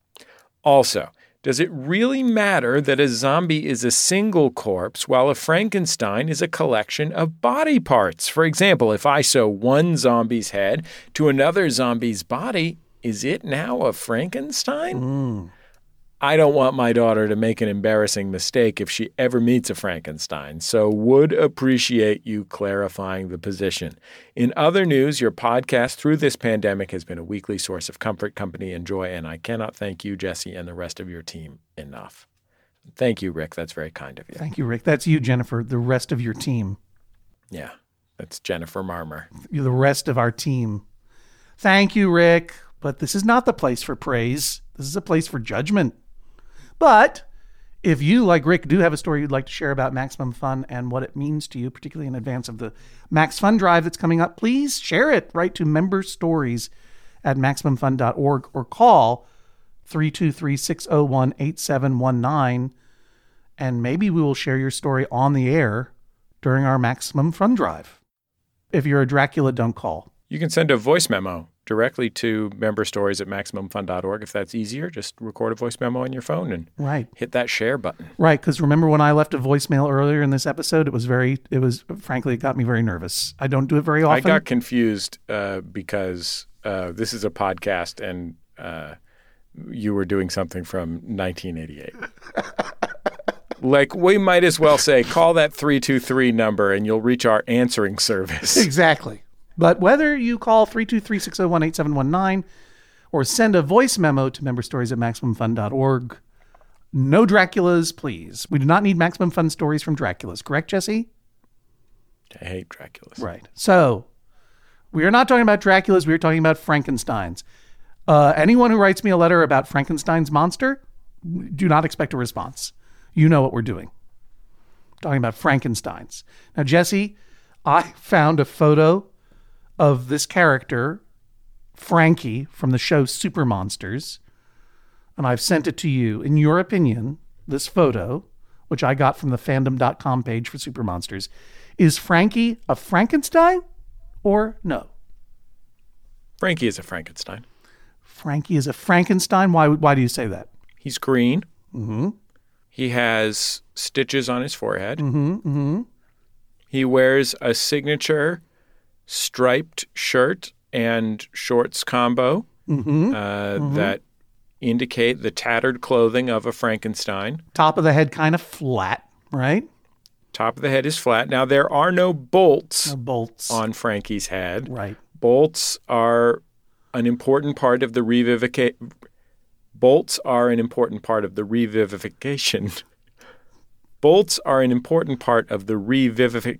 Also, does it really matter that a zombie is a single corpse while a Frankenstein is a collection of body parts? For example, if I sew one zombie's head to another zombie's body, is it now a Frankenstein? Mm. I don't want my daughter to make an embarrassing mistake if she ever meets a Frankenstein, so would appreciate you clarifying the position. In other news, your podcast through this pandemic has been a weekly source of comfort, company, and joy, and I cannot thank you, Jesse, and the rest of your team enough. Thank you, Rick. That's very kind of you. Thank you, Rick. That's you, Jennifer, the rest of your team. Yeah, that's Jennifer Marmer. You're the rest of our team. Thank you, Rick. But this is not the place for praise. This is a place for judgment. But if you, like Rick, do have a story you'd like to share about Maximum Fun and what it means to you, particularly in advance of the Max Fun Drive that's coming up, please share it. Write to member stories at Maximum Fun dot org or call three two three, six zero one, eight seven one nine, and maybe we will share your story on the air during our Maximum Fun Drive. If you're a Dracula, don't call. You can send a voice memo directly to member stories at Maximum Fun dot org. If that's easier, just record a voice memo on your phone and right. hit that share button. Right, because remember when I left a voicemail earlier in this episode, it was very, it was, frankly, it got me very nervous. I don't do it very often. I got confused uh, because uh, this is a podcast and uh, you were doing something from nineteen eighty-eight. Like, we might as well say, call that three two three number and you'll reach our answering service. Exactly. But whether you call three two three, six zero one, eight seven one nine or send a voice memo to member stories at Maximum Fun dot org, no Draculas, please. We do not need Maximum Fun stories from Draculas. Correct, Jesse? I hate Draculas. Right. So we are not talking about Draculas. We are talking about Frankensteins. Uh, anyone who writes me a letter about Frankenstein's monster, do not expect a response. You know what we're doing. Talking about Frankensteins. Now, Jesse, I found a photo of this character, Frankie, from the show Super Monsters, and I've sent it to you. In your opinion, this photo, which I got from the fandom dot com page for Super Monsters, is Frankie a Frankenstein or no? Frankie is a Frankenstein. Frankie is a Frankenstein? Why, why do you say that? He's green. Mm-hmm. He has stitches on his forehead. Mm-hmm. Mm-hmm. He wears a signature striped shirt and shorts combo Mm-hmm. uh, Mm-hmm. that indicate the tattered clothing of a Frankenstein. Top of the head kind of flat, right? Top of the head is flat. Now, there are no bolts, no bolts on Frankie's head. Right. Bolts are an important part of the revivification. Bolts are an important part of the revivification. Bolts are an important part of the revivification.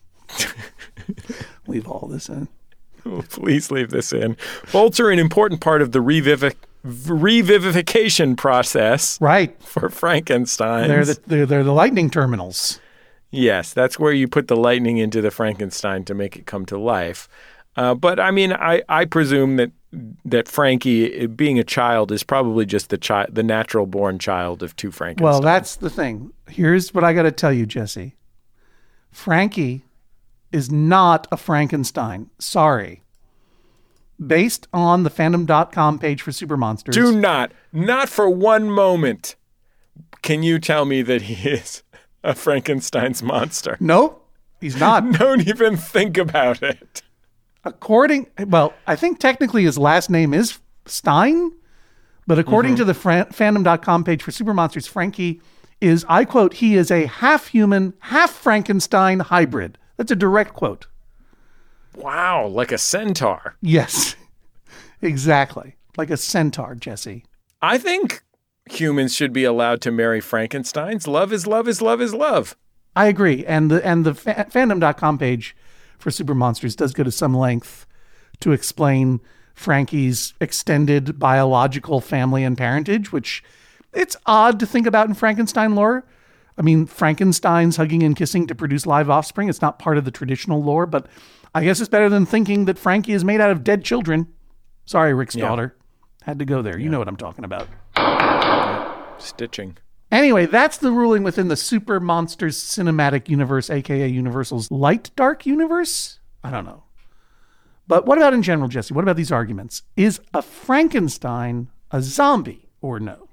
Leave all this in. Oh, please leave this in. Bolts are an important part of the revivic- revivification process. Right. For Frankenstein. They're the, they're, they're the lightning terminals. Yes, that's where you put the lightning into the Frankenstein to make it come to life. Uh, but I mean, I, I presume that that Frankie, being a child, is probably just the child, the natural born child of two Frankensteins. Well, that's the thing. Here's what I got to tell you, Jesse. Frankie is not a Frankenstein. Sorry. Based on the fandom dot com page for Super Monsters. Do not, not for one moment, can you tell me that he is a Frankenstein's monster? Nope, he's not. Don't even think about it. According, well, I think technically his last name is Stein, but according Mm-hmm. to the fran- fandom dot com page for Super Monsters, Frankie is, I quote, he is a half-human, half-Frankenstein hybrid. That's a direct quote. Wow, like a centaur. Yes, exactly. Like a centaur, Jesse. I think humans should be allowed to marry Frankensteins. Love is love is love is love. I agree. And the and the fa- fandom dot com page for Super Monsters does go to some length to explain Frankie's extended biological family and parentage, which it's odd to think about in Frankenstein lore. I mean, Frankenstein's hugging and kissing to produce live offspring. It's not part of the traditional lore, but I guess it's better than thinking that Frankie is made out of dead children. Sorry, Rick's Yeah. daughter. Had to go there. You know what I'm talking about. Stitching. Anyway, that's the ruling within the Super Monsters cinematic universe, aka Universal's Light Dark universe? I don't know. But what about in general, Jesse? What about these arguments? Is a Frankenstein a zombie or no?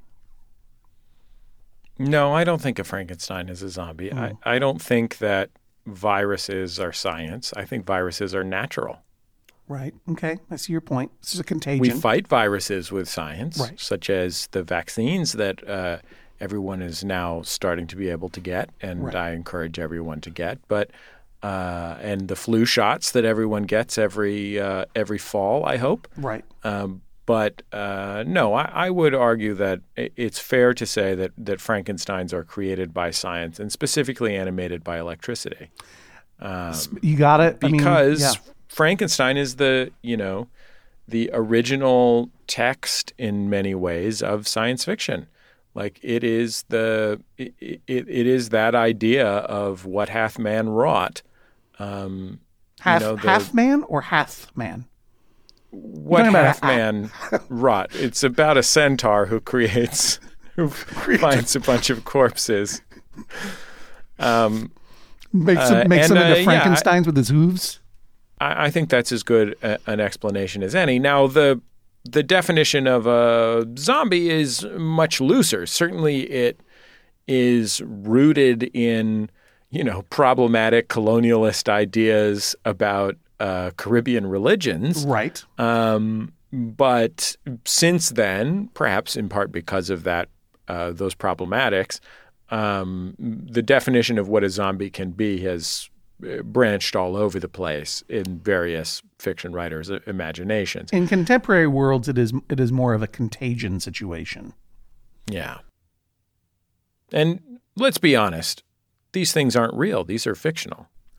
No, I don't think a Frankenstein is a zombie. Mm. I, I don't think that viruses are science. I think viruses are natural. Right. Okay. I see your point. This is a contagion. We fight viruses with science, Right. such as the vaccines that uh, everyone is now starting to be able to get, and Right. I encourage everyone to get. But uh, and the flu shots that everyone gets every uh, every fall, I hope. Right. Um, but uh, no, I, I would argue that i- it's fair to say that that Frankensteins are created by science and specifically animated by electricity. Um, You got it. I mean, because yeah. Frankenstein is the, you know, the original text in many ways of science fiction. Like it is the it, it, it is that idea of what hath man wrought. Um, half, you know, the, half man or hath man? what talking about hath a- man wrought. It's about a centaur who creates, who finds a bunch of corpses. Um, Makes uh, them, makes and, them into uh, yeah, I- Frankensteins with his hooves? I, I think that's as good a, an explanation as any. Now, the the definition of a zombie is much looser. Certainly, it is rooted in, you know, problematic colonialist ideas about uh, Caribbean religions. Right. Um, but since then, perhaps in part because of that, uh, those problematics, um, the definition of what a zombie can be has uh, branched all over the place in various fiction writers' imaginations. In contemporary worlds, it is it is more of a contagion situation. Yeah. And let's be honest, these things aren't real. These are fictional.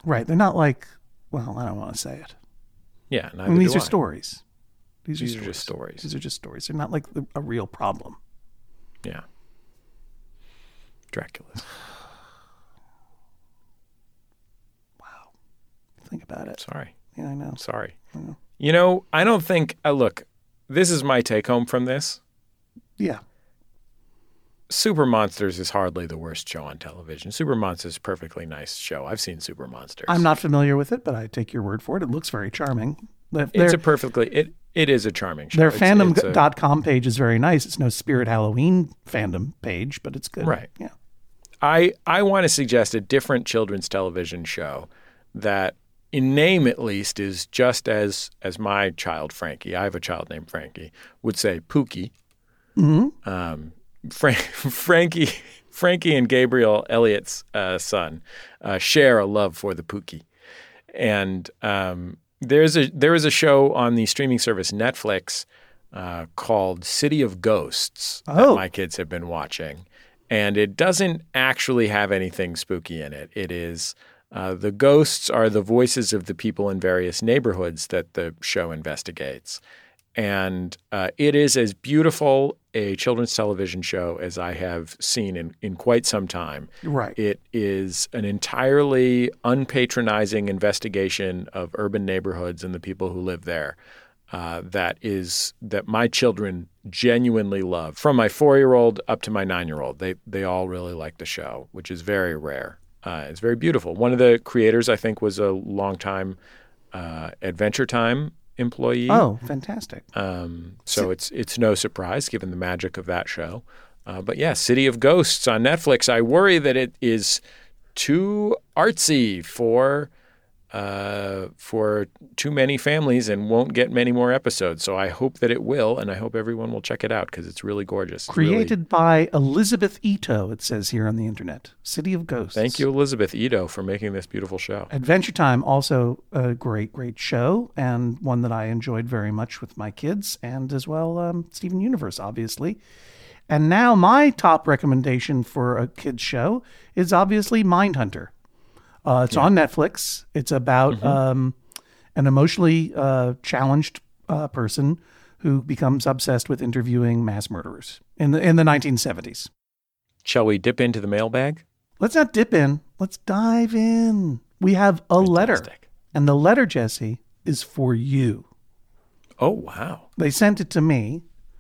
Right. They're not like, well, I don't want to say it. Yeah. I mean, these do are I. stories. These, These are, are stories. just stories. These are just stories. They're not like the, a real problem. Yeah. Dracula's. Wow. Think about it. Sorry. Yeah, I know. Sorry. I know. You know, I don't think, uh, look, this is my take home from this. Yeah. Super Monsters is hardly the worst show on television. Super Monsters is a perfectly nice show. I've seen Super Monsters. I'm not familiar with it, but I take your word for it. It looks very charming. Their, it's a perfectly, it it is a charming show. Their It's- fandom it's a- dot com page is very nice. It's no Spirit Halloween fandom page, but it's good. Right. Yeah. I, I want to suggest a different children's television show that, in name at least, is just as as my child Frankie, I have a child named Frankie, would say Pookie. Mm-hmm. Um, Fra- Frankie Frankie and Gabriel Elliott's uh, son uh, share a love for the Pookie. And um, there's a there is a show on the streaming service Netflix uh, called City of Ghosts Oh. that my kids have been watching. And it doesn't actually have anything spooky in it. It is uh, the ghosts are the voices of the people in various neighborhoods that the show investigates. And uh, it is as beautiful a children's television show as I have seen in, in quite some time. Right. It is an entirely unpatronizing investigation of urban neighborhoods and the people who live there. Uh, that is that my children genuinely love. From my four-year-old up to my nine-year-old, they they all really like the show, which is very rare. Uh, it's very beautiful. One of the creators, I think, was a longtime uh, Adventure Time employee. Oh, fantastic. Um, so it's it's no surprise given the magic of that show. Uh, but yeah, City of Ghosts on Netflix. I worry that it is too artsy for uh, for too many families and won't get many more episodes. So I hope that it will, and I hope everyone will check it out because it's really gorgeous. It's Created really- by Elizabeth Ito, it says here on the internet. City of Ghosts. Thank you, Elizabeth Ito, for making this beautiful show. Adventure Time, also a great, great show, and one that I enjoyed very much with my kids, and as well um, Steven Universe, obviously. And now my top recommendation for a kids show is obviously Mindhunter. Uh, it's on Netflix. It's about Mm-hmm. um, an emotionally uh, challenged uh, person who becomes obsessed with interviewing mass murderers in the in the nineteen seventies. Shall we dip into the mailbag? Let's not dip in. Let's dive in. We have a letter. And the letter, Jesse, is for you. Oh, wow. They sent it to me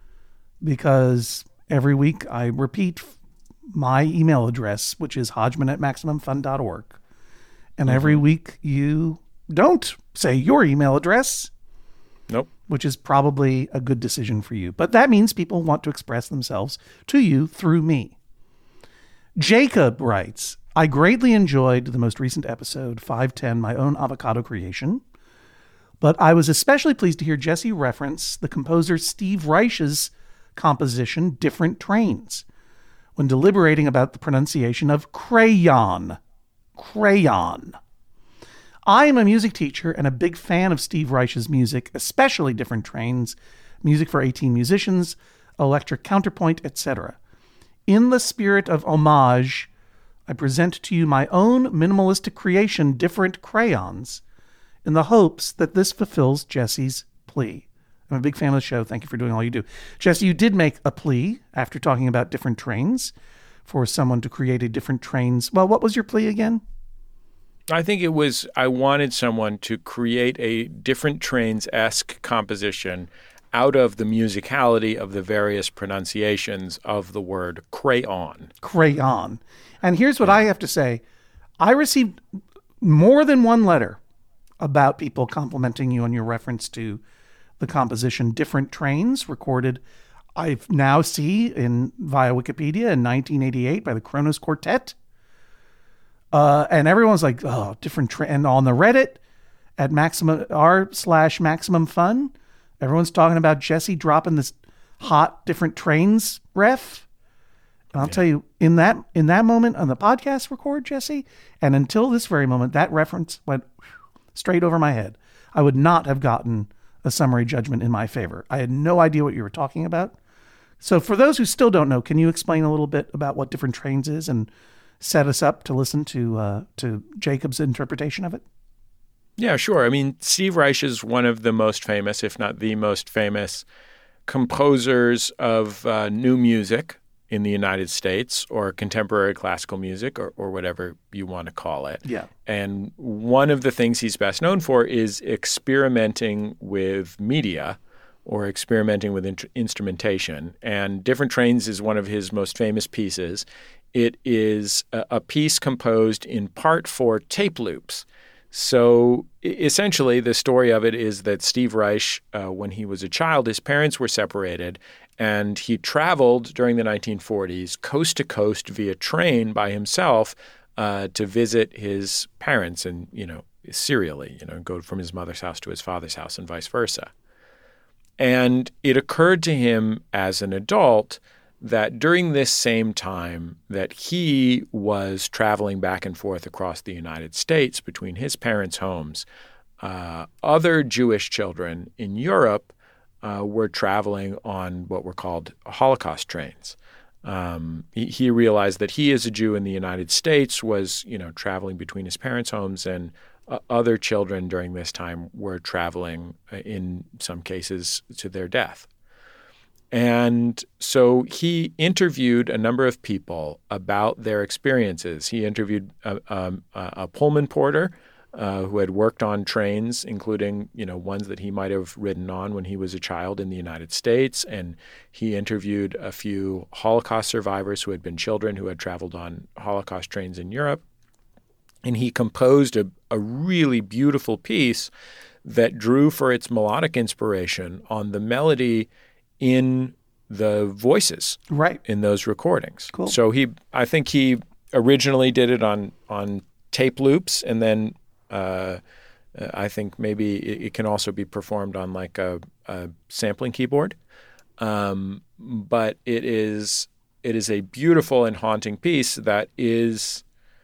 because every week I repeat my email address, which is hodgman at maximum fun dot org. And every Mm-hmm. week you don't say your email address. Nope. Which is probably a good decision for you. But that means people want to express themselves to you through me. Jacob writes, I greatly enjoyed the most recent episode, five ten, My Own Avocado Creation. But I was especially pleased to hear Jesse reference the composer Steve Reich's composition, Different Trains, when deliberating about the pronunciation of crayon. Crayon. I am a music teacher and a big fan of Steve Reich's music, especially Different Trains, music for eighteen musicians, electric counterpoint, et cetera. In the spirit of homage, I present to you my own minimalistic creation, Different Crayons, in the hopes that this fulfills Jesse's plea. I'm a big fan of the show. Thank you for doing all you do. Jesse, you did make a plea after talking about Different Trains for someone to create a Different Trains. Well, what was your plea again? I think it was I wanted someone to create a Different Trains-esque composition out of the musicality of the various pronunciations of the word crayon. Crayon. And here's what I have to say. I received more than one letter about people complimenting you on your reference to the composition Different Trains, recorded, I now see in via Wikipedia in nineteen eighty-eight by the Kronos Quartet. Uh, and everyone's like, oh, different train. And on the Reddit at maximum r slash maximum fun, everyone's talking about Jesse dropping this hot Different Trains ref. And I'll Yeah. tell you, in that in that moment on the podcast record, Jesse, and until this very moment, that reference went straight over my head. I would not have gotten a summary judgment in my favor. I had no idea what you were talking about. So for those who still don't know, can you explain a little bit about what Different Trains is and set us up to listen to uh, to Jacob's interpretation of it? Yeah, sure. I mean, Steve Reich is one of the most famous, if not the most famous, composers of uh, new music in the United States, or contemporary classical music, or, or whatever you want to call it. Yeah. And one of the things he's best known for is experimenting with media, or experimenting with in- instrumentation. And Different Trains is one of his most famous pieces. It is a, a piece composed in part for tape loops. So essentially, the story of it is that Steve Reich, uh, when he was a child, his parents were separated, and he traveled during the nineteen forties coast to coast via train by himself uh, to visit his parents, and, you know, serially, you know, go from his mother's house to his father's house and vice versa. And it occurred to him as an adult that during this same time that he was traveling back and forth across the United States between his parents' homes, uh, other Jewish children in Europe uh, were traveling on what were called Holocaust trains. Um, he, he realized that he, as a Jew in the United States, was, you know, traveling between his parents' homes, and uh, other children during this time were traveling, uh, in some cases, to their death. And so he interviewed a number of people about their experiences. He interviewed a, a, a Pullman porter uh, who had worked on trains, including, you know, ones that he might have ridden on when he was a child in the United States. And he interviewed a few Holocaust survivors who had been children who had traveled on Holocaust trains in Europe. And he composed a, a really beautiful piece that drew for its melodic inspiration on the melody in the voices, right, in those recordings. Cool. So he, I think he originally did it on on tape loops, and then uh, I think maybe it, it can also be performed on like a, a sampling keyboard. Um, but it is it is a beautiful and haunting piece that is,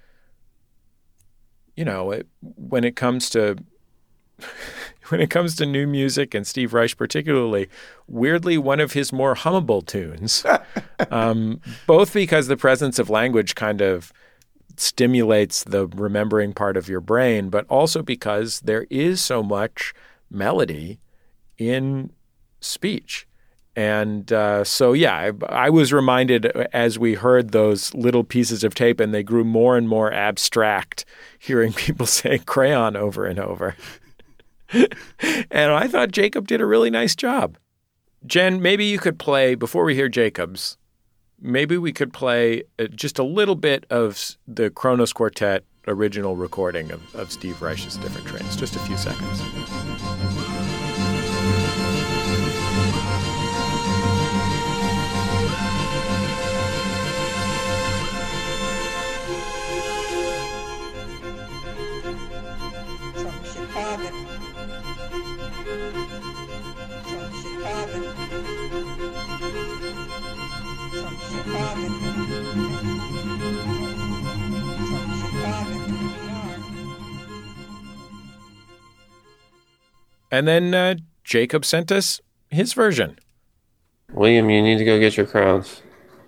you know, it, when it comes to when it comes to new music, and Steve Reich particularly, weirdly one of his more hummable tunes, um, both because the presence of language kind of stimulates the remembering part of your brain, but also because there is so much melody in speech. And uh, so, yeah, I, I was reminded as we heard those little pieces of tape, and they grew more and more abstract, hearing people say crayon over and over. And I thought Jacob did a really nice job. Jen, maybe you could play, before we hear Jacob's, maybe we could play just a little bit of the Kronos Quartet original recording of, of Steve Reich's Different Trains, just a few seconds. And then uh, Jacob sent us his version. William, you need to go get your crowns.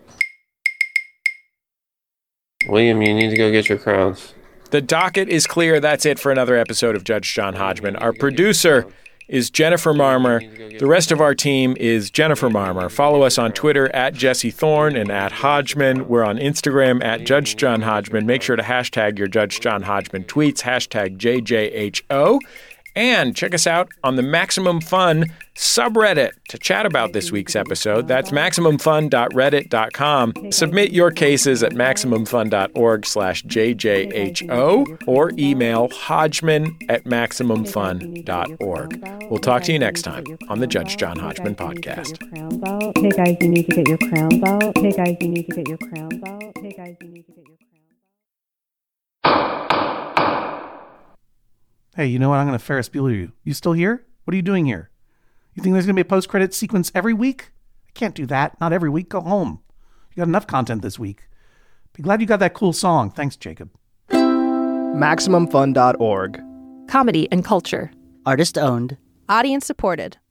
William, you need to go get your crowns. The docket is clear. That's it for another episode of Judge John Hodgman. Our producer is Jennifer Marmer. The rest of our team is Jennifer Marmer. Follow us on Twitter at Jesse Thorne and at Hodgman. We're on Instagram at Judge John Hodgman. Make sure to hashtag your Judge John Hodgman tweets, hashtag J J H O. And check us out on the Maximum Fun subreddit to chat about this week's episode. That's maximum fun dot reddit dot com. Submit your cases at maximum fun dot org slash J J H O or email hodgman at maximum fun dot org. We'll talk to you next time on the Judge John Hodgman podcast. Hey guys, you need to get your crowns out. Hey guys, you need to get your crowns out. Hey guys, you need to get your Hey, you know what? I'm going to Ferris Bueller you. You still here? What are you doing here? You think there's going to be a post-credit sequence every week? I can't do that. Not every week. Go home. You got enough content this week. Be glad you got that cool song. Thanks, Jacob. maximum fun dot org. Comedy and culture. Artist owned. Audience supported.